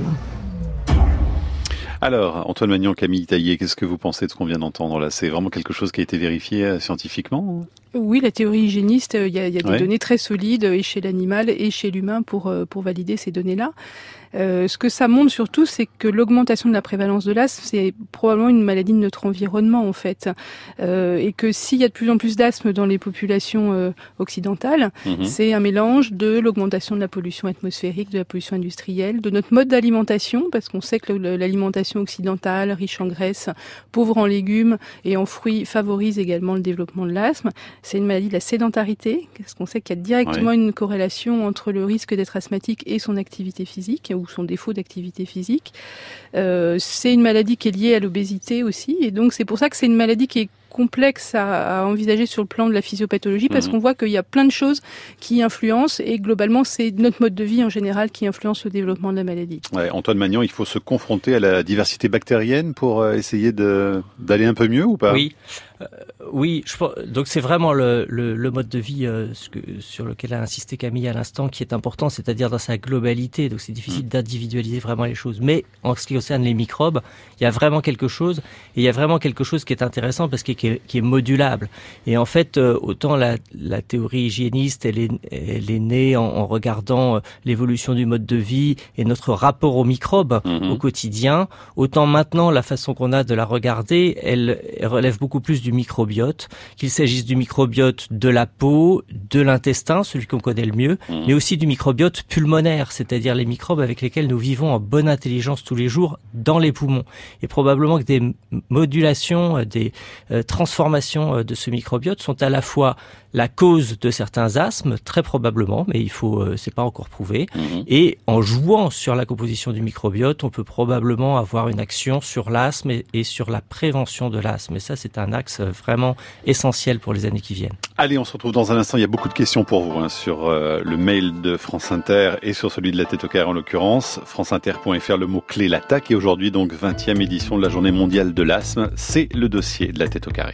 Alors, Antoine Magnan, Camille Taillier, qu'est-ce que vous pensez de ce qu'on vient d'entendre là ? C'est vraiment quelque chose qui a été vérifié euh, scientifiquement ? Oui, la théorie hygiéniste, il y a, il y a des ouais. données très solides et chez l'animal et chez l'humain pour, pour valider ces données-là. Euh, ce que ça montre surtout, c'est que l'augmentation de la prévalence de l'asthme, c'est probablement une maladie de notre environnement en fait, euh, et que s'il y a de plus en plus d'asthme dans les populations euh, occidentales, mmh. c'est un mélange de l'augmentation de la pollution atmosphérique, de la pollution industrielle, de notre mode d'alimentation, parce qu'on sait que l'alimentation occidentale, riche en graisse, pauvre en légumes et en fruits, favorise également le développement de l'asthme. C'est une maladie de la sédentarité, parce qu'on sait qu'il y a directement ouais. une corrélation entre le risque d'être asthmatique et son activité physique, ou son défaut d'activité physique. Euh, c'est une maladie qui est liée à l'obésité aussi, et donc c'est pour ça que c'est une maladie qui est complexe à, à envisager sur le plan de la physiopathologie, parce mmh. qu'on voit qu'il y a plein de choses qui influencent, et globalement c'est notre mode de vie en général qui influence le développement de la maladie. Ouais, Antoine Magnan, il faut se confronter à la diversité bactérienne pour essayer de, d'aller un peu mieux ou pas ? Oui. Euh, oui, je, donc c'est vraiment le, le, le mode de vie euh, ce que, sur lequel a insisté Camille à l'instant qui est important, c'est-à-dire dans sa globalité. Donc c'est difficile mmh. d'individualiser vraiment les choses. Mais en ce qui concerne les microbes, il y a vraiment quelque chose, et il y a vraiment quelque chose qui est intéressant parce que qui est, qui est modulable. Et en fait, euh, autant la, la théorie hygiéniste, elle est, elle est née en, en regardant euh, l'évolution du mode de vie et notre rapport aux microbes mmh. au quotidien, autant maintenant la façon qu'on a de la regarder, elle, elle relève beaucoup plus du microbiote, qu'il s'agisse du microbiote de la peau, de l'intestin, celui qu'on connaît le mieux, mmh. mais aussi du microbiote pulmonaire, c'est-à-dire les microbes avec lesquels nous vivons en bonne intelligence tous les jours dans les poumons. Et probablement que des modulations, des euh, transformations euh, de ce microbiote sont à la fois la cause de certains asthmes, très probablement, mais il faut, euh, c'est pas encore prouvé. Mmh. Et en jouant sur la composition du microbiote, on peut probablement avoir une action sur l'asthme et, et sur la prévention de l'asthme. Et ça, c'est un axe vraiment essentiel pour les années qui viennent. Allez, on se retrouve dans un instant. Il y a beaucoup de questions pour vous hein, sur euh, le mail de France Inter et sur celui de la Tête au Carré en l'occurrence. franceinter point f r, le mot-clé l'attaque. Et aujourd'hui, donc, vingtième édition de la Journée mondiale de l'asthme. C'est le dossier de la Tête au Carré.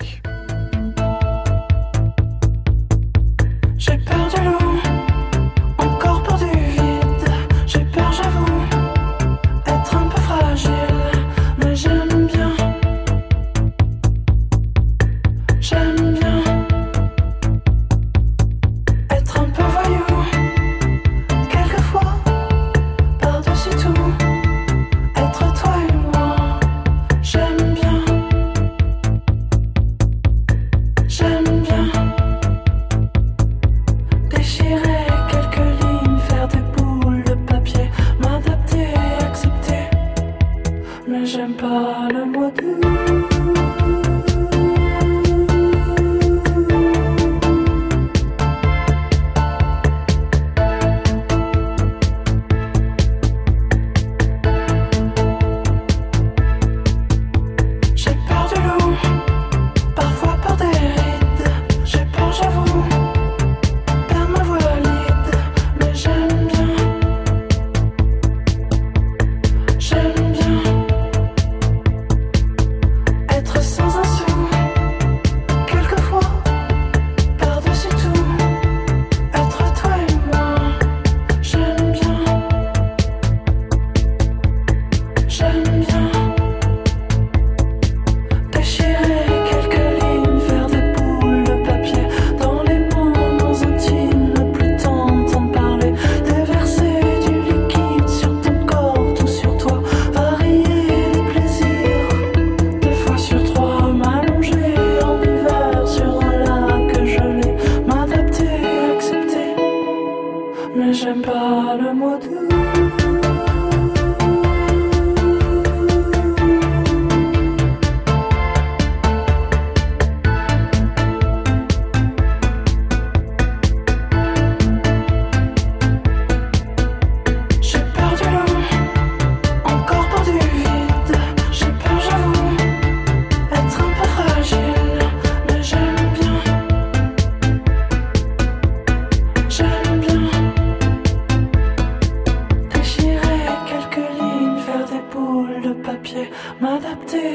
J'ai peur du loup, encore peur du vide. J'ai peur, j'avoue, être un peu fragile, mais j'aime bien. J'aime bien être un peu voyou, quelquefois, par-dessus tout, être toi et moi. J'aime bien, j'aime bien. Déchirer quelques lignes, faire des boules de papier, m'adapter, accepter. Mais j'aime pas le mot doux. J'ai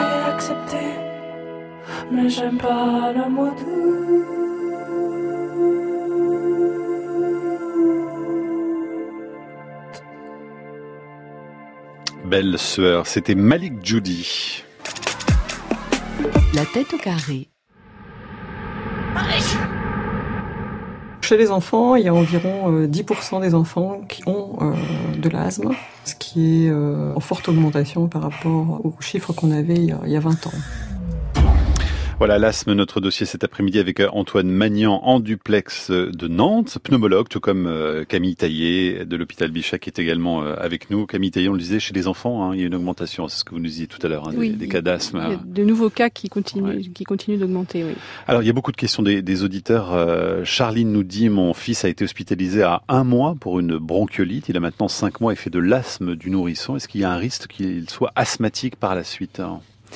accepter, mais j'aime pas le mot doux. Belle sueur, c'était Malik Judy. La tête au carré. Chez les enfants, il y a environ dix pour cent des enfants qui ont euh, de l'asthme, ce qui est euh, en forte augmentation par rapport aux chiffres qu'on avait il y a, il y a vingt ans. Voilà, l'asthme, notre dossier cet après-midi avec Antoine Magnan en duplex de Nantes, pneumologue, tout comme Camille Taillé de l'hôpital Bichat qui est également avec nous. Camille Taillé, on le disait, chez les enfants, hein, il y a une augmentation, c'est ce que vous nous disiez tout à l'heure, hein, oui, des, des cas d'asthme. Il y a de nouveaux cas qui continuent, ouais. qui continuent d'augmenter, oui. Alors, il y a beaucoup de questions des, des auditeurs. Euh, Charline nous dit, mon fils a été hospitalisé à un mois pour une bronchiolite. Il a maintenant cinq mois et fait de l'asthme du nourrisson. Est-ce qu'il y a un risque qu'il soit asthmatique par la suite, hein?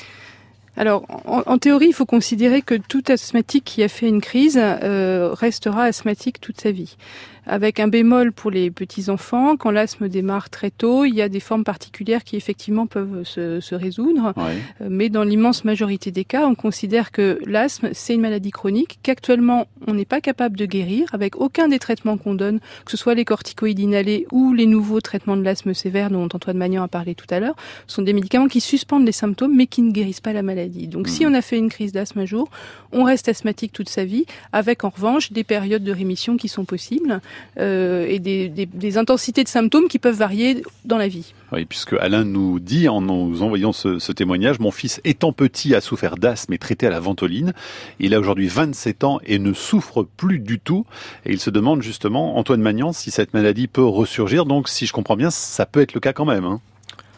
Alors, en, en théorie, il faut considérer que tout asthmatique qui a fait une crise euh, restera asthmatique toute sa vie. Avec un bémol pour les petits-enfants, quand l'asthme démarre très tôt, il y a des formes particulières qui effectivement peuvent se, se résoudre. Ouais. Mais dans l'immense majorité des cas, on considère que l'asthme, c'est une maladie chronique qu'actuellement, on n'est pas capable de guérir avec aucun des traitements qu'on donne, que ce soit les corticoïdes inhalés ou les nouveaux traitements de l'asthme sévère dont Antoine Magnan a parlé tout à l'heure. Ce sont des médicaments qui suspendent les symptômes mais qui ne guérissent pas la maladie. Donc mmh. si on a fait une crise d'asthme un jour, on reste asthmatique toute sa vie, avec en revanche des périodes de rémission qui sont possibles. Euh, et des, des, des intensités de symptômes qui peuvent varier dans la vie. Oui, puisque Alain nous dit, en nous envoyant ce, ce témoignage, mon fils étant petit a souffert d'asthme et traité à la ventoline. Il a aujourd'hui vingt-sept ans et ne souffre plus du tout. Et il se demande justement, Antoine Magnan, si cette maladie peut ressurgir. Donc, si je comprends bien, ça peut être le cas quand même, hein.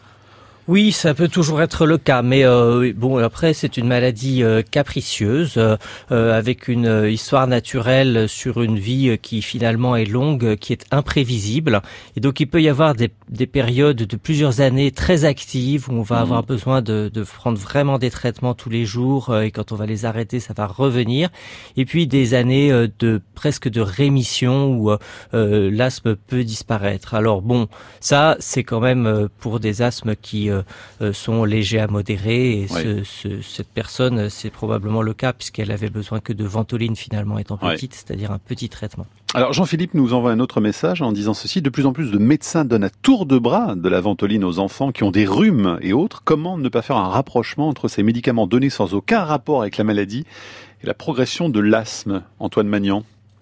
Oui, ça peut toujours être le cas, mais euh, bon, après c'est une maladie euh, capricieuse euh, avec une euh, histoire naturelle sur une vie qui finalement est longue, qui est imprévisible, et donc il peut y avoir des, des périodes de plusieurs années très actives où on va mmh. avoir besoin de, de prendre vraiment des traitements tous les jours, euh, et quand on va les arrêter, ça va revenir, et puis des années euh, de presque de rémission où euh, l'asthme peut disparaître. Alors bon, ça c'est quand même euh, pour des asthmes qui euh, Euh, sont légers à modérés, et oui. ce, ce, cette personne, c'est probablement le cas puisqu'elle avait besoin que de ventoline finalement étant petite, oui. c'est-à-dire un petit traitement. Alors Jean-Philippe nous envoie un autre message en disant ceci: de plus en plus de médecins donnent à tour de bras de la ventoline aux enfants qui ont des rhumes et autres. Comment ne pas faire un rapprochement entre ces médicaments donnés sans aucun rapport avec la maladie et la progression de l'asthme? Antoine Magnan.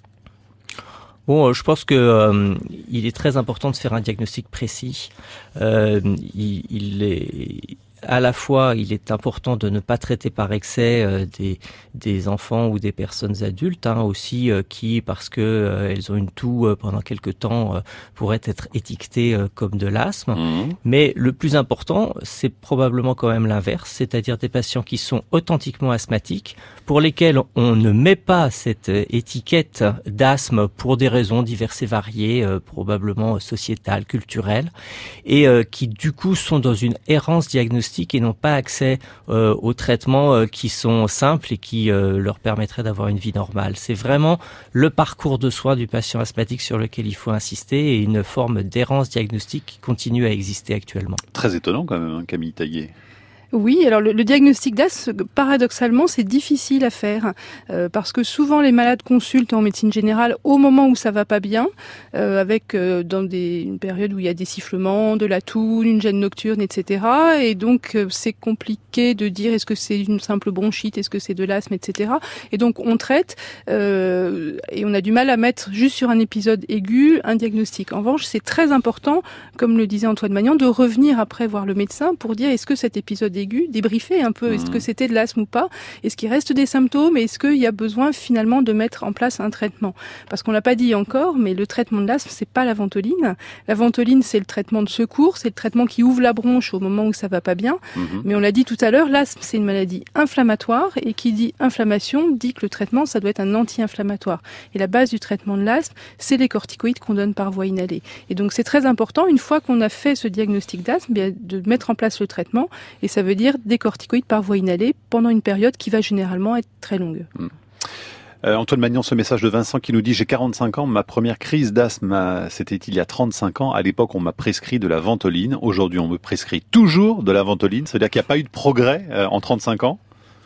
Bon, je pense que euh, il est très important de faire un diagnostic précis. Euh, il, il est à la fois, il est important de ne pas traiter par excès euh, des, des enfants ou des personnes adultes, hein, aussi euh, qui, parce que euh, elles ont une toux euh, pendant quelque temps, euh, pourraient être étiquetées euh, comme de l'asthme. Mmh. Mais le plus important, c'est probablement quand même l'inverse, c'est-à-dire des patients qui sont authentiquement asthmatiques, pour lesquels on ne met pas cette étiquette d'asthme pour des raisons diverses et variées, euh, probablement sociétales, culturelles, et euh, qui du coup sont dans une errance diagnostique et n'ont pas accès euh, aux traitements euh, qui sont simples et qui euh, leur permettraient d'avoir une vie normale. C'est vraiment le parcours de soins du patient asthmatique sur lequel il faut insister, et une forme d'errance diagnostique qui continue à exister actuellement. Très étonnant quand même, hein, Camille Taillé. Oui, alors le, le diagnostic d'asthme, paradoxalement, c'est difficile à faire euh, parce que souvent les malades consultent en médecine générale au moment où ça va pas bien, euh, avec euh, dans des, une période où il y a des sifflements, de la toux, une gêne nocturne, et cetera. Et donc euh, c'est compliqué de dire est-ce que c'est une simple bronchite, est-ce que c'est de l'asthme, et cetera. Et donc on traite euh, et on a du mal à mettre juste sur un épisode aigu un diagnostic. En revanche, c'est très important, comme le disait Antoine Magnan, de revenir après voir le médecin pour dire est-ce que cet épisode aigu, débriefer un peu, est-ce que c'était de l'asthme ou pas, est-ce qu'il reste des symptômes, et est-ce qu'il y a besoin finalement de mettre en place un traitement. Parce qu'on l'a pas dit encore, mais le traitement de l'asthme, c'est pas la ventoline. La ventoline, c'est le traitement de secours, c'est le traitement qui ouvre la bronche au moment où ça va pas bien. Mmh. Mais on l'a dit tout à l'heure, l'asthme, c'est une maladie inflammatoire, et qui dit inflammation, dit que le traitement, ça doit être un anti-inflammatoire. Et la base du traitement de l'asthme, c'est les corticoïdes qu'on donne par voie inhalée. Et donc c'est très important, une fois qu'on a fait ce diagnostic d'asthme, bien, de mettre en place le traitement, et ça veut dire des corticoïdes par voie inhalée pendant une période qui va généralement être très longue. Mmh. Euh, Antoine Magnan, ce message de Vincent qui nous dit « J'ai quarante-cinq ans, ma première crise d'asthme, c'était il y a trente-cinq ans. À l'époque, on m'a prescrit de la Ventoline. Aujourd'hui, on me prescrit toujours de la Ventoline. » C'est-à-dire qu'il n'y a pas eu de progrès euh, en trente-cinq ans?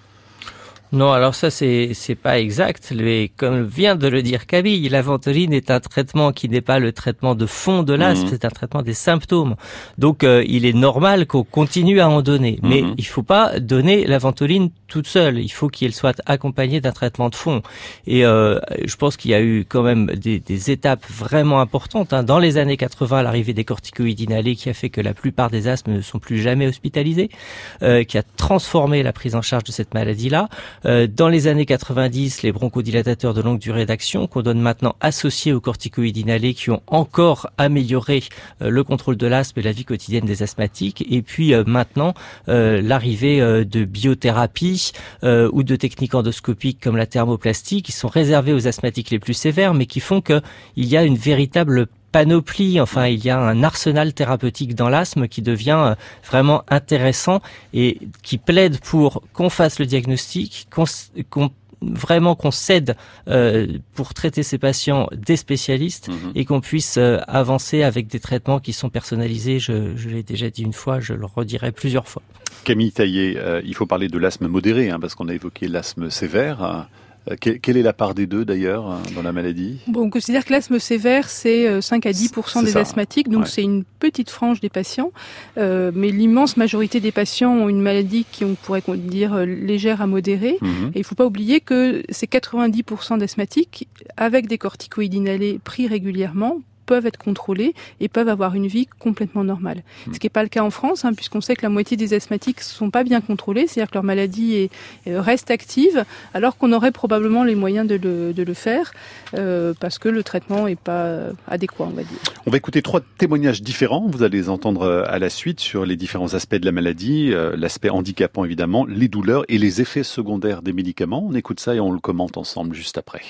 Non, alors ça c'est c'est pas exact, mais comme vient de le dire Camille, la Ventoline est un traitement qui n'est pas le traitement de fond de l'asthme, mmh. c'est un traitement des symptômes. Donc euh, il est normal qu'on continue à en donner, mmh. mais il faut pas donner la Ventoline toute seule, il faut qu'elle soit accompagnée d'un traitement de fond. Et euh, je pense qu'il y a eu quand même des, des étapes vraiment importantes. Hein. Dans les années quatre-vingts, l'arrivée des corticoïdes inhalés qui a fait que la plupart des asthmes ne sont plus jamais hospitalisés, euh, qui a transformé la prise en charge de cette maladie-là. Euh, dans les années quatre-vingt-dix, les bronchodilatateurs de longue durée d'action qu'on donne maintenant associés aux corticoïdes inhalés qui ont encore amélioré euh, le contrôle de l'asthme et la vie quotidienne des asthmatiques. Et puis euh, maintenant, euh, l'arrivée euh, de biothérapie euh, ou de techniques endoscopiques comme la thermoplastie qui sont réservées aux asthmatiques les plus sévères mais qui font qu'il y a une véritable panoplie, enfin il y a un arsenal thérapeutique dans l'asthme qui devient vraiment intéressant et qui plaide pour qu'on fasse le diagnostic, qu'on, qu'on vraiment qu'on s'aide euh, pour traiter ces patients des spécialistes mmh. et qu'on puisse euh, avancer avec des traitements qui sont personnalisés. Je, je l'ai déjà dit une fois, je le redirai plusieurs fois. Camille Taillet, euh, il faut parler de l'asthme modéré, hein, parce qu'on a évoqué l'asthme sévère. Hein. Quelle est la part des deux d'ailleurs dans la maladie? Bon, on considère que l'asthme sévère c'est cinq à dix pour cent des ça. asthmatiques, donc ouais. c'est une petite frange des patients, euh, mais l'immense majorité des patients ont une maladie qui on pourrait dire légère à modérée. Mmh. Et il ne faut pas oublier que c'est quatre-vingt-dix pour cent d'asthmatiques avec des corticoïdes inhalés pris régulièrement peuvent être contrôlés et peuvent avoir une vie complètement normale. Mmh. Ce qui n'est pas le cas en France, hein, puisqu'on sait que la moitié des asthmatiques ne sont pas bien contrôlés, c'est-à-dire que leur maladie est, euh, reste active, alors qu'on aurait probablement les moyens de le, de le faire, euh, parce que le traitement n'est pas adéquat, on va dire. On va écouter trois témoignages différents, vous allez les entendre à la suite, sur les différents aspects de la maladie, euh, l'aspect handicapant évidemment, les douleurs et les effets secondaires des médicaments. On écoute ça et on le commente ensemble juste après.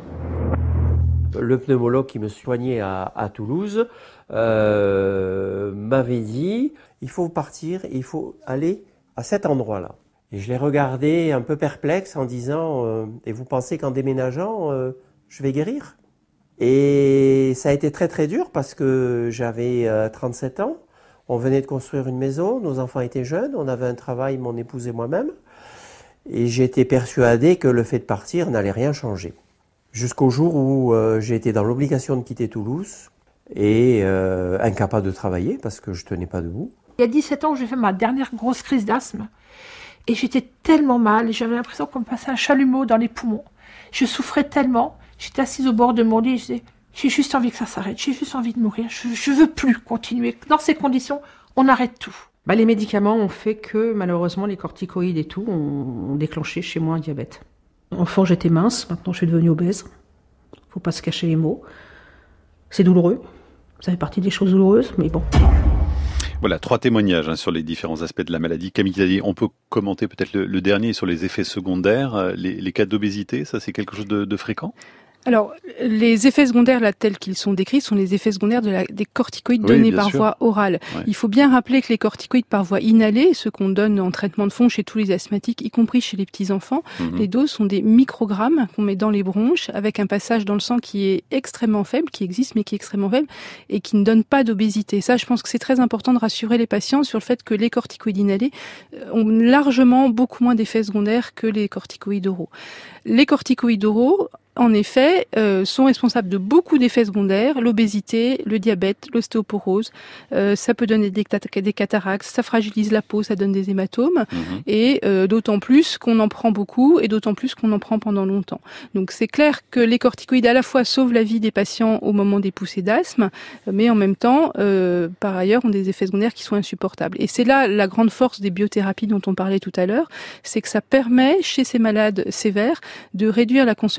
Le pneumologue qui me soignait à, à Toulouse euh, m'avait dit « il faut partir, il faut aller à cet endroit-là ». Et je l'ai regardé un peu perplexe en disant euh, « et vous pensez qu'en déménageant, euh, je vais guérir ?» Et ça a été très très dur parce que j'avais euh, trente-sept ans, on venait de construire une maison, nos enfants étaient jeunes, on avait un travail, mon épouse et moi-même, et j'étais persuadé que le fait de partir n'allait rien changer. Jusqu'au jour où euh, j'ai été dans l'obligation de quitter Toulouse et euh, incapable de travailler parce que je tenais pas debout. Il y a dix-sept ans, j'ai fait ma dernière grosse crise d'asthme et j'étais tellement mal et j'avais l'impression qu'on me passait un chalumeau dans les poumons. Je souffrais tellement, j'étais assise au bord de mon lit et je disais « j'ai juste envie que ça s'arrête, j'ai juste envie de mourir, je, je veux plus continuer. Dans ces conditions, on arrête tout. » Bah, les médicaments ont fait que malheureusement les corticoïdes et tout ont, ont déclenché chez moi un diabète. Enfant, j'étais mince, maintenant je suis devenue obèse. Faut pas se cacher les mots. C'est douloureux. Ça fait partie des choses douloureuses, mais bon. Voilà, trois témoignages hein, sur les différents aspects de la maladie. Camille Taillet, on peut commenter peut-être le, le dernier sur les effets secondaires, les, les cas d'obésité, ça c'est quelque chose de, de fréquent? Alors, les effets secondaires, là, tels qu'ils sont décrits, sont les effets secondaires de la, des corticoïdes oui, donnés par sûr. voie orale. Ouais. Il faut bien rappeler que les corticoïdes par voie inhalée, ceux qu'on donne en traitement de fond chez tous les asthmatiques, y compris chez les petits-enfants, mmh. les doses sont des microgrammes qu'on met dans les bronches, avec un passage dans le sang qui est extrêmement faible, qui existe, mais qui est extrêmement faible, et qui ne donne pas d'obésité. Ça, je pense que c'est très important de rassurer les patients sur le fait que les corticoïdes inhalés ont largement beaucoup moins d'effets secondaires que les corticoïdes oraux. Les corticoïdes oraux, en effet, euh, sont responsables de beaucoup d'effets secondaires, l'obésité, le diabète, l'ostéoporose, euh, ça peut donner des, des cataractes, ça fragilise la peau, ça donne des hématomes, mmh. et euh, d'autant plus qu'on en prend beaucoup, et d'autant plus qu'on en prend pendant longtemps. Donc c'est clair que les corticoïdes à la fois sauvent la vie des patients au moment des poussées d'asthme, mais en même temps, euh, par ailleurs, ont des effets secondaires qui sont insupportables. Et c'est là la grande force des biothérapies dont on parlait tout à l'heure, c'est que ça permet, chez ces malades sévères, de réduire la consommation de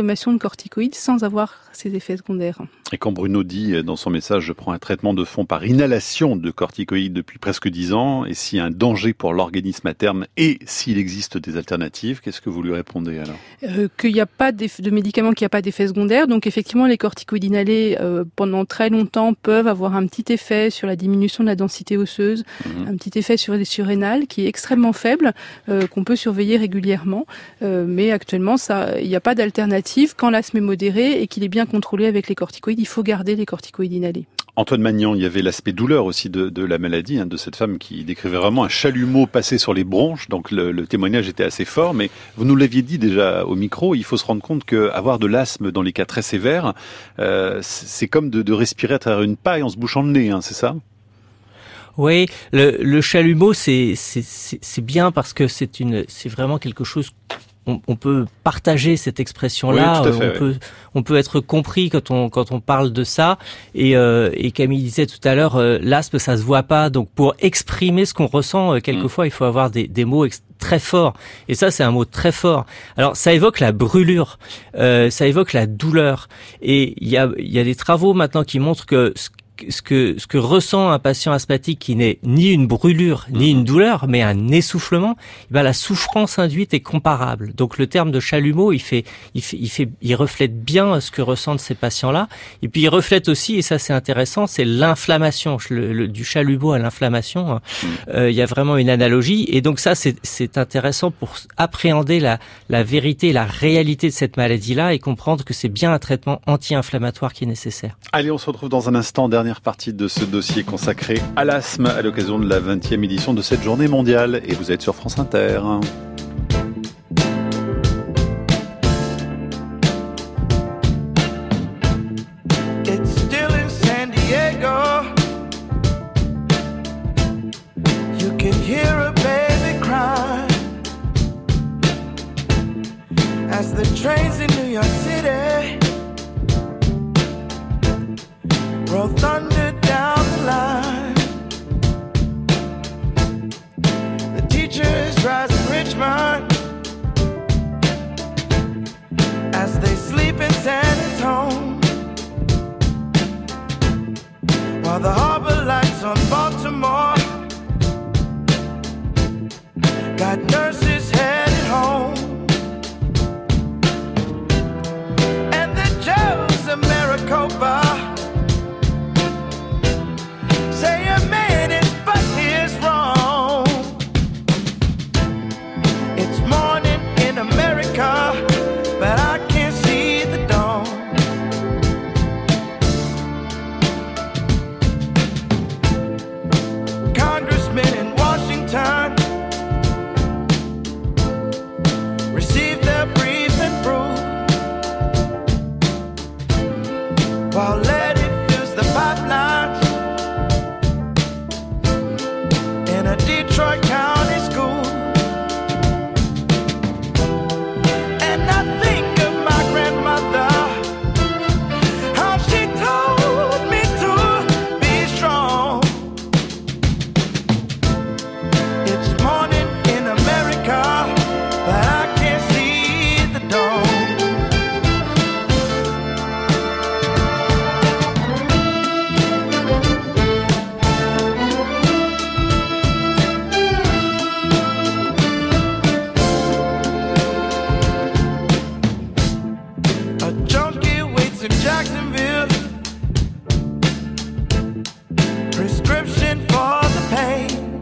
corticoïdes sans avoir ces effets secondaires. Et quand Bruno dit dans son message « Je prends un traitement de fond par inhalation de corticoïdes depuis presque dix ans et s'il y a un danger pour l'organisme à terme et s'il existe des alternatives », qu'est-ce que vous lui répondez alors ? euh, Qu'il n'y a pas de médicaments qui n'ont pas d'effet secondaire. Donc effectivement, les corticoïdes inhalés euh, pendant très longtemps peuvent avoir un petit effet sur la diminution de la densité osseuse, mmh. un petit effet sur les surrénales qui est extrêmement faible, euh, qu'on peut surveiller régulièrement. Euh, mais actuellement, ça, il n'y a pas d'alternative. Quand l'asthme est modéré et qu'il est bien contrôlé avec les corticoïdes, il faut garder les corticoïdes inhalés. Antoine Magnan, il y avait l'aspect douleur aussi de, de la maladie, hein, de cette femme qui décrivait vraiment un chalumeau passé sur les bronches, donc le, le témoignage était assez fort, mais vous nous l'aviez dit déjà au micro, il faut se rendre compte qu'avoir de l'asthme dans les cas très sévères, euh, c'est comme de, de respirer à travers une paille en se bouchant le nez, hein, c'est ça ? Oui, le, le chalumeau, c'est, c'est, c'est, c'est bien parce que c'est une, c'est vraiment quelque chose. On, on peut partager cette expression-là. Oui, tout à fait, on oui. peut, on peut être compris quand on quand on parle de ça. Et, euh, et Camille disait tout à l'heure, euh, l'asthme, ça se voit pas. Donc pour exprimer ce qu'on ressent, euh, quelquefois, mmh. il faut avoir des, des mots ex- très forts. Et ça, c'est un mot très fort. Alors, ça évoque la brûlure, euh, ça évoque la douleur. Et il y a, il y a des travaux maintenant qui montrent que ce Ce que, ce que ressent un patient asthmatique qui n'est ni une brûlure, ni une douleur, mais un essoufflement, eh ben la souffrance induite est comparable. Donc le terme de chalumeau, il fait, il fait, il fait, il reflète bien ce que ressentent ces patients-là. Et puis il reflète aussi, et ça c'est intéressant, c'est l'inflammation, le, le, du chalumeau à l'inflammation. Euh, il y a vraiment une analogie. Et donc ça c'est, c'est intéressant pour appréhender la, la vérité, la réalité de cette maladie-là et comprendre que c'est bien un traitement anti-inflammatoire qui est nécessaire. Allez, on se retrouve dans un instant. Dernière partie de ce dossier consacré à l'asthme à l'occasion de la vingtième édition de cette journée mondiale. Et vous êtes sur France Inter. It's still in San Diego. You can hear a baby cry as the trains in New York City roll thunder down the line. The teachers rise in Richmond as they sleep in San Antonio, while the harbor lights on Baltimore got nurses headed home, and the jails of Maricopa say a man is but his wrong. It's morning in America, but I can't see the dawn. Congressmen in Washington receive their briefing brew, while Letty fills the pipelines in a Detroit County school. And I think of my grandmother, how she told me to be strong. It's morning in America, but I can't see the dawn. A junkie waits in Jacksonville, prescription for the pain.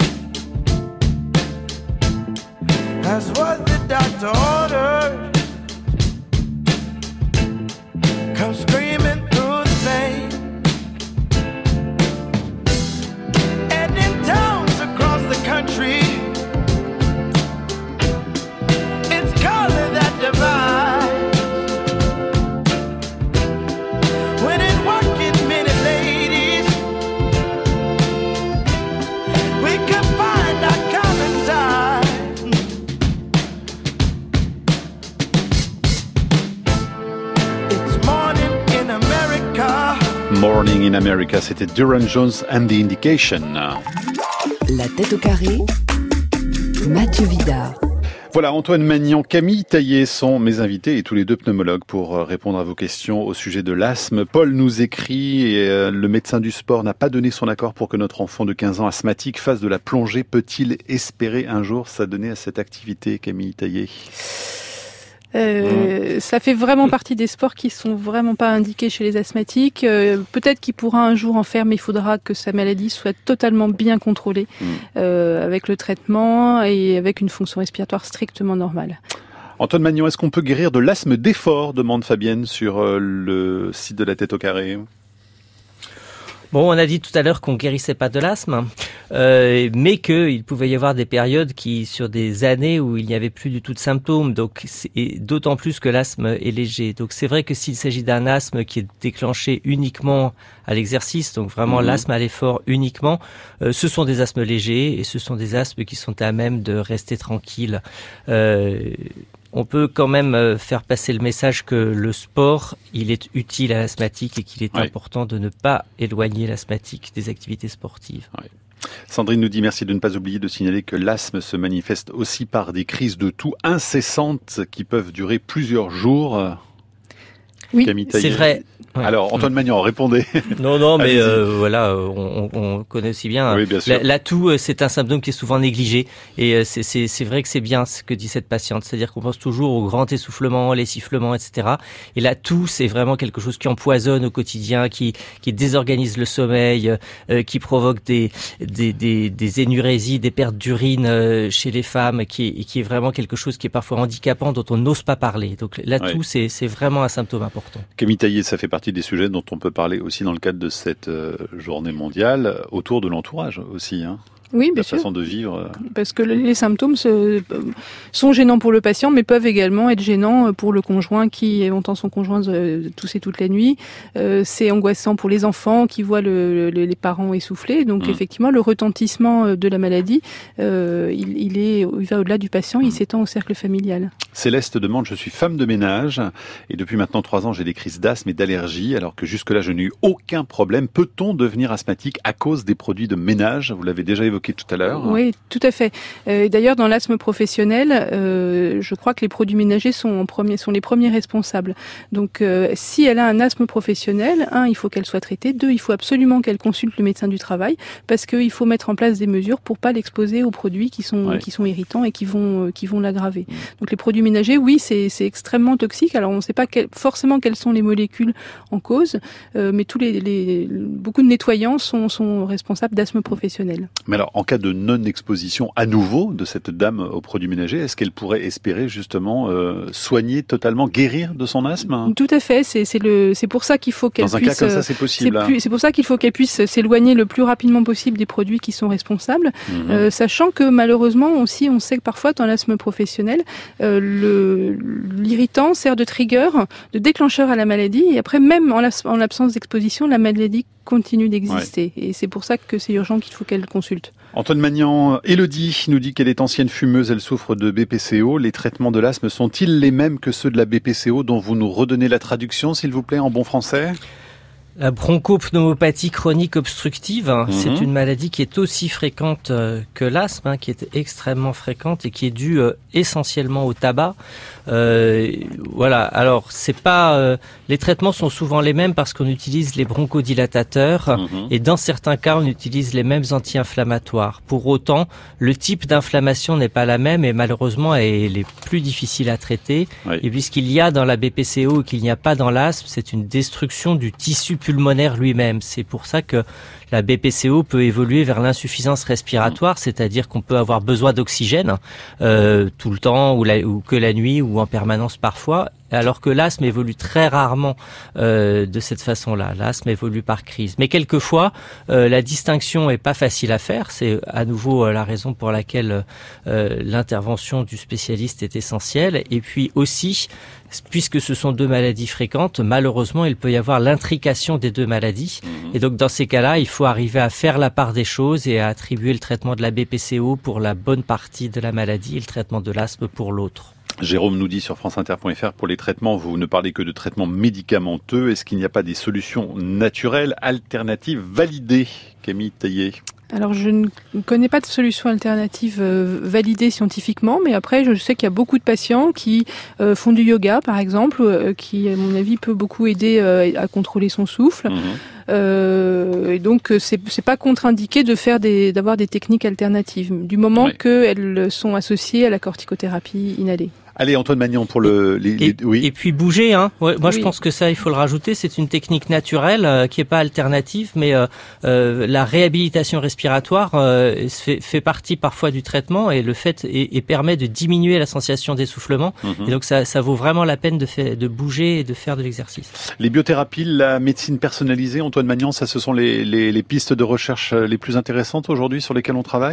That's what the doctor ordered. Come screaming through the pain. And in towns across the country, it's color that divides. When in working men and ladies, we can find our common side. It's morning in America. Morning in America, c'était Duran Jones and the Indication. La tête au carré, Mathieu Vidard. Voilà, Antoine Magnan, Camille Taillé sont mes invités et tous les deux pneumologues pour répondre à vos questions au sujet de l'asthme. Paul nous écrit, et euh, le médecin du sport n'a pas donné son accord pour que notre enfant de quinze ans asthmatique fasse de la plongée. Peut-il espérer un jour s'adonner à cette activité, Camille Taillé ? Euh, mmh. Ça fait vraiment partie des sports qui sont vraiment pas indiqués chez les asthmatiques. Euh, peut-être qu'il pourra un jour en faire, mais il faudra que sa maladie soit totalement bien contrôlée mmh. euh, avec le traitement et avec une fonction respiratoire strictement normale. Antoine Magnan, est-ce qu'on peut guérir de l'asthme d'effort, demande Fabienne sur le site de La Tête au Carré. Bon, on a dit tout à l'heure qu'on guérissait pas de l'asthme, euh, mais qu'il pouvait y avoir des périodes qui, sur des années où il n'y avait plus du tout de symptômes, donc et d'autant plus que l'asthme est léger. Donc c'est vrai que s'il s'agit d'un asthme qui est déclenché uniquement à l'exercice, donc vraiment mmh. l'asthme à l'effort uniquement, euh, ce sont des asthmes légers et ce sont des asthmes qui sont à même de rester tranquilles. Euh, On peut quand même faire passer le message que le sport, il est utile à l'asthmatique et qu'il est oui. important de ne pas éloigner l'asthmatique des activités sportives. Oui. Sandrine nous dit merci de ne pas oublier de signaler que l'asthme se manifeste aussi par des crises de toux incessantes qui peuvent durer plusieurs jours. Oui, c'est vrai. Ouais. Alors, Antoine Magnan, répondez. Non, non, mais euh, voilà, on, on connaît aussi bien. Oui, bien sûr. La, la toux, c'est un symptôme qui est souvent négligé. Et c'est, c'est, c'est vrai que c'est bien ce que dit cette patiente. C'est-à-dire qu'on pense toujours au grand essoufflement, les sifflements, et cetera. Et la toux, c'est vraiment quelque chose qui empoisonne au quotidien, qui, qui désorganise le sommeil, euh, qui provoque des, des, des, des énurésies, des pertes d'urine euh, chez les femmes, qui est, qui est vraiment quelque chose qui est parfois handicapant, dont on n'ose pas parler. Donc la toux, oui. c'est, c'est vraiment un symptôme important. Camille Taillé, ça fait partie des sujets dont on peut parler aussi dans le cadre de cette euh, journée mondiale, autour de l'entourage aussi, hein. Oui, bien la sûr. façon de vivre. Parce que les symptômes se, sont gênants pour le patient, mais peuvent également être gênants pour le conjoint qui entend son conjoint tousser toute la nuit. Euh, c'est angoissant pour les enfants qui voient le, le, les parents essoufflés. Donc mmh. effectivement, le retentissement de la maladie, euh, il, il, est, il va au-delà du patient, mmh. il s'étend au cercle familial. Céleste demande, je suis femme de ménage et depuis maintenant trois ans, j'ai des crises d'asthme et d'allergie, alors que jusque-là, je n'ai eu aucun problème. Peut-on devenir asthmatique à cause des produits de ménage ? Vous l'avez déjà évoqué tout à l'heure. Oui, tout à fait. Euh, d'ailleurs, dans l'asthme professionnel, euh, je crois que les produits ménagers sont, en premier, sont les premiers responsables. Donc, euh, si elle a un asthme professionnel, un, il faut qu'elle soit traitée. Deux, il faut absolument qu'elle consulte le médecin du travail parce qu'il faut mettre en place des mesures pour pas l'exposer aux produits qui sont ouais. qui sont irritants et qui vont euh, qui vont l'aggraver. Mmh. Donc, les produits ménagers, oui, c'est c'est extrêmement toxique. Alors, on ne sait pas quel, forcément quelles sont les molécules en cause, euh, mais tous les, les beaucoup de nettoyants sont sont responsables d'asthme professionnel. Mais alors, en cas de non-exposition à nouveau de cette dame aux produits ménagers, est-ce qu'elle pourrait espérer justement euh, soigner totalement, guérir de son asthme ? Tout à fait, c'est, c'est, le, c'est pour ça qu'il faut qu'elle puisse... Dans un puisse, cas comme ça, c'est possible. C'est, plus, c'est pour ça qu'il faut qu'elle puisse s'éloigner le plus rapidement possible des produits qui sont responsables, mmh. euh, sachant que malheureusement aussi, on sait que parfois dans l'asthme professionnel, euh, le, l'irritant sert de trigger, de déclencheur à la maladie, et après même en, la, en l'absence d'exposition, la maladie continue d'exister. Ouais. Et c'est pour ça que c'est urgent qu'il faut qu'elle consulte. Antoine Magnan, Élodie nous dit qu'elle est ancienne fumeuse, elle souffre de B P C O. Les traitements de l'asthme sont-ils les mêmes que ceux de la B P C O dont vous nous redonnez la traduction, s'il vous plaît, en bon français ? La bronchopneumopathie chronique obstructive, hein, mmh. c'est une maladie qui est aussi fréquente euh, que l'asthme, hein, qui est extrêmement fréquente et qui est due euh, essentiellement au tabac. Euh, voilà. Alors, c'est pas. Euh, les traitements sont souvent les mêmes parce qu'on utilise les bronchodilatateurs mmh. et dans certains cas, on utilise les mêmes anti-inflammatoires. Pour autant, le type d'inflammation n'est pas la même et malheureusement, elle est plus difficile à traiter. Oui. Et puisqu'il y a dans la B P C O et qu'il n'y a pas dans l'asthme, c'est une destruction du tissu pulmonaire lui-même. C'est pour ça que la B P C O peut évoluer vers l'insuffisance respiratoire, c'est-à-dire qu'on peut avoir besoin d'oxygène euh, tout le temps ou, la, ou que la nuit ou en permanence parfois, alors que l'asthme évolue très rarement euh, de cette façon-là. L'asthme évolue par crise. Mais quelquefois, euh, la distinction est pas facile à faire. C'est à nouveau euh, la raison pour laquelle euh, l'intervention du spécialiste est essentielle. Et puis aussi, puisque ce sont deux maladies fréquentes, malheureusement, il peut y avoir l'intrication des deux maladies. Mmh. Et donc, dans ces cas-là, il faut arriver à faire la part des choses et à attribuer le traitement de la B P C O pour la bonne partie de la maladie et le traitement de l'asthme pour l'autre. Jérôme nous dit sur franceinter point f r, pour les traitements, vous ne parlez que de traitements médicamenteux. Est-ce qu'il n'y a pas des solutions naturelles, alternatives, validées, Camille Taillé ? Alors, je ne connais pas de solution alternative euh, validée scientifiquement, mais après, je sais qu'il y a beaucoup de patients qui euh, font du yoga, par exemple, euh, qui, à mon avis, peut beaucoup aider euh, à contrôler son souffle. Mmh. Euh, et donc, c'est, c'est pas contre-indiqué de faire des, d'avoir des techniques alternatives, du moment ouais. qu'elles sont associées à la corticothérapie inhalée. Allez, Antoine Magnan, pour le... Les, les, et, oui. et puis bouger, hein. Ouais, moi, oui. je pense que ça, il faut le rajouter. C'est une technique naturelle euh, qui est pas alternative, mais euh, euh, la réhabilitation respiratoire euh, fait, fait partie parfois du traitement et le fait et, et permet de diminuer la sensation d'essoufflement. Mm-hmm. Et donc, ça, ça vaut vraiment la peine de, faire, de bouger et de faire de l'exercice. Les biothérapies, la médecine personnalisée, Antoine Magnan, ça, ce sont les, les, les pistes de recherche les plus intéressantes aujourd'hui sur lesquelles on travaille ?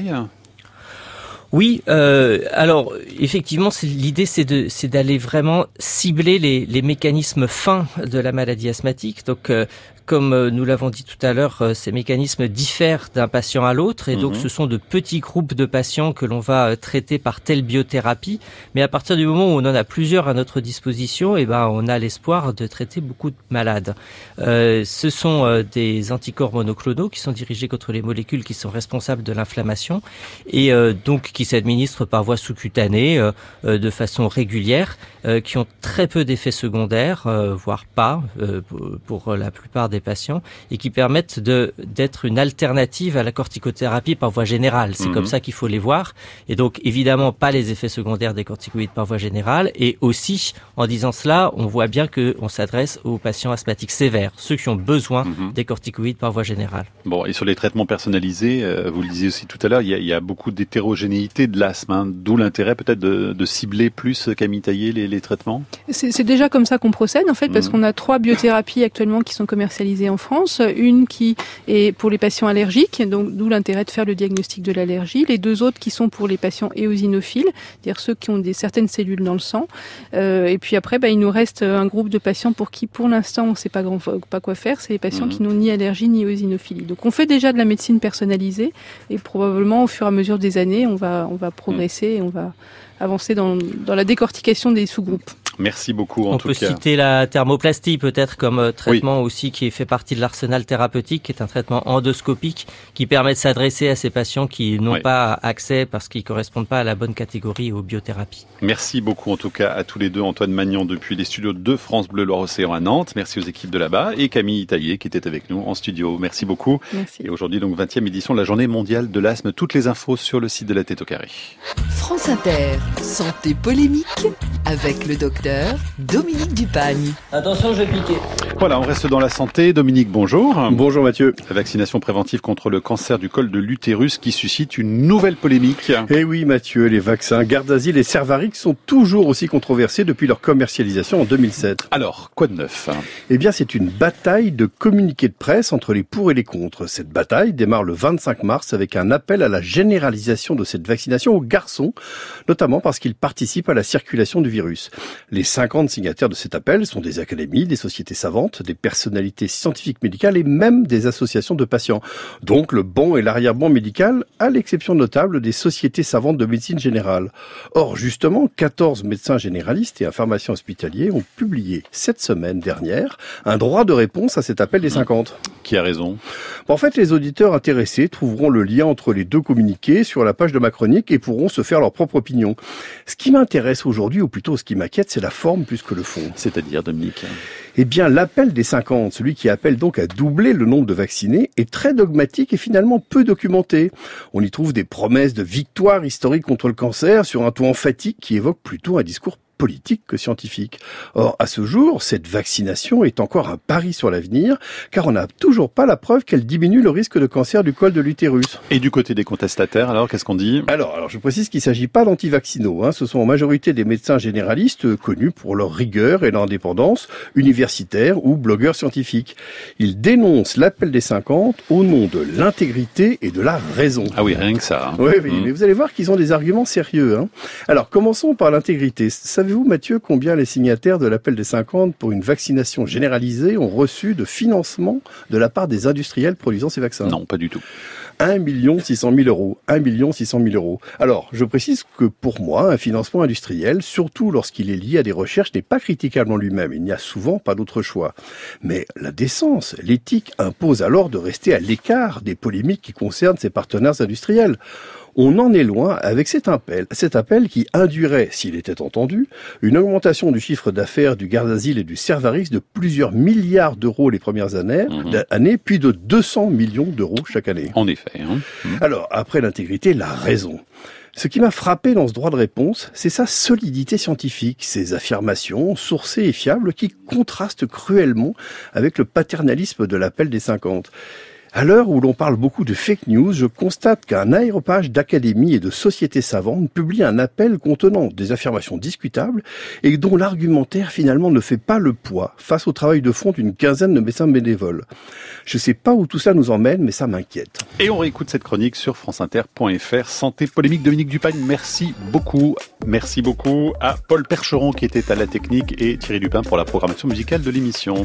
Oui, euh, alors effectivement, c'est, l'idée c'est de c'est d'aller vraiment cibler les, les mécanismes fins de la maladie asthmatique. Donc, euh, comme nous l'avons dit tout à l'heure, ces mécanismes diffèrent d'un patient à l'autre, et donc mmh. ce sont de petits groupes de patients que l'on va traiter par telle biothérapie. Mais à partir du moment où on en a plusieurs à notre disposition, eh ben on a l'espoir de traiter beaucoup de malades. Euh, ce sont euh, des anticorps monoclonaux qui sont dirigés contre les molécules qui sont responsables de l'inflammation et euh, donc qui s'administrent par voie sous-cutanée euh, euh, de façon régulière, euh, qui ont très peu d'effets secondaires, euh, voire pas euh, pour la plupart des patients, et qui permettent de d'être une alternative à la corticothérapie par voie générale. C'est mmh. comme ça qu'il faut les voir. Et donc évidemment pas les effets secondaires des corticoïdes par voie générale. Et aussi, en disant cela, on voit bien que on s'adresse aux patients asthmatiques sévères, ceux qui ont besoin mmh. des corticoïdes par voie générale. Bon, et sur les traitements personnalisés, euh, vous le disiez aussi tout à l'heure, il y a, il y a beaucoup d'hétérogénéité de l'asthme, hein, d'où l'intérêt peut-être de, de cibler plus, Camille Taillé, les, les traitements. C'est, c'est déjà comme ça qu'on procède en fait, parce mmh. qu'on a trois biothérapies actuellement qui sont commercialisées en France, une qui est pour les patients allergiques, donc d'où l'intérêt de faire le diagnostic de l'allergie, les deux autres qui sont pour les patients éosinophiles, c'est-à-dire ceux qui ont des certaines cellules dans le sang, euh, et puis après bah, il nous reste un groupe de patients pour qui pour l'instant on ne sait pas, grand, pas quoi faire, c'est les patients mmh. qui n'ont ni allergie ni éosinophilie. Donc on fait déjà de la médecine personnalisée et probablement au fur et à mesure des années on va, on va progresser et on va avancer dans, dans la décortication des sous-groupes. Merci beaucoup en On tout peut cas. citer la thermoplastie peut-être comme euh, traitement oui. aussi qui fait partie de l'arsenal thérapeutique, qui est un traitement endoscopique qui permet de s'adresser à ces patients qui n'ont oui. pas accès parce qu'ils correspondent pas à la bonne catégorie aux biothérapies. Merci beaucoup en tout cas à tous les deux, Antoine Magnan depuis les studios de France Bleu Loire-Océan à Nantes. Merci aux équipes de là-bas et Camille Taillé qui était avec nous en studio. Merci beaucoup. Merci. Et aujourd'hui donc vingtième édition de la Journée mondiale de l'asthme. Toutes les infos sur le site de la Tête au Carré. France Inter, santé polémique avec le docteur Dominique Dupagne. Attention, je vais piquer. Voilà, on reste dans la santé. Dominique, bonjour. Bonjour Mathieu. La vaccination préventive contre le cancer du col de l'utérus qui suscite une nouvelle polémique. Eh oui Mathieu, les vaccins Gardasil et Cervarix sont toujours aussi controversés depuis leur commercialisation en deux mille sept. Alors, quoi de neuf ? Eh bien, c'est une bataille de communiqués de presse entre les pour et les contre. Cette bataille démarre le vingt-cinq mars avec un appel à la généralisation de cette vaccination aux garçons, notamment parce qu'ils participent à la circulation du virus. Les cinquante signataires de cet appel sont des académies, des sociétés savantes, des personnalités scientifiques médicales et même des associations de patients. Donc le bon et l'arrière-bon médical, à l'exception notable des sociétés savantes de médecine générale. Or, justement, quatorze médecins généralistes et un pharmacien hospitalier ont publié cette semaine dernière un droit de réponse à cet appel des cinquante. Qui a raison ? En fait, les auditeurs intéressés trouveront le lien entre les deux communiqués sur la page de ma chronique et pourront se faire leur propre opinion. Ce qui m'intéresse aujourd'hui, ou plutôt ce qui m'inquiète, c'est la forme plus que le fond. C'est-à-dire, Dominique ? Eh bien, l'appel des cinquante, celui qui appelle donc à doubler le nombre de vaccinés, est très dogmatique et finalement peu documenté. On y trouve des promesses de victoire historique contre le cancer sur un ton emphatique qui évoque plutôt un discours politique que scientifique. Or, à ce jour, cette vaccination est encore un pari sur l'avenir, car on n'a toujours pas la preuve qu'elle diminue le risque de cancer du col de l'utérus. Et du côté des contestataires, alors, qu'est-ce qu'on dit ? Alors, alors, je précise qu'il ne s'agit pas d'antivaccinaux, hein. Ce sont en majorité des médecins généralistes connus pour leur rigueur et leur indépendance, universitaires ou blogueurs scientifiques. Ils dénoncent l'appel des cinquante au nom de l'intégrité et de la raison. Ah oui, rien que ça. Hein. Oui, oui, mmh. mais vous allez voir qu'ils ont des arguments sérieux. Hein. Alors, commençons par l'intégrité. Savez savez-vous, Mathieu, combien les signataires de l'appel des cinquante pour une vaccination généralisée ont reçu de financement de la part des industriels produisant ces vaccins? Non, pas du tout. un million six cent mille euros. un million six cent mille euros. Alors, je précise que pour moi, un financement industriel, surtout lorsqu'il est lié à des recherches, n'est pas critiquable en lui-même. Il n'y a souvent pas d'autre choix. Mais la décence, l'éthique impose alors de rester à l'écart des polémiques qui concernent ses partenaires industriels. On en est loin avec cet appel, cet appel qui induirait, s'il était entendu, une augmentation du chiffre d'affaires du Gardasil et du Cervarix de plusieurs milliards d'euros les premières années, mmh. années, puis de deux cents millions d'euros chaque année. En effet. Hein. Mmh. Alors, après l'intégrité, la raison. Ce qui m'a frappé dans ce droit de réponse, c'est sa solidité scientifique, ses affirmations sourcées et fiables qui contrastent cruellement avec le paternalisme de l'appel des cinquante. À l'heure où l'on parle beaucoup de fake news, je constate qu'un aéropage d'académies et de sociétés savantes publie un appel contenant des affirmations discutables et dont l'argumentaire finalement ne fait pas le poids face au travail de fond d'une quinzaine de médecins bénévoles. Je ne sais pas où tout ça nous emmène, mais ça m'inquiète. Et on réécoute cette chronique sur franceinter point f r. Santé polémique, Dominique Dupagne, merci beaucoup. Merci beaucoup à Paul Percheron qui était à la technique et Thierry Dupin pour la programmation musicale de l'émission.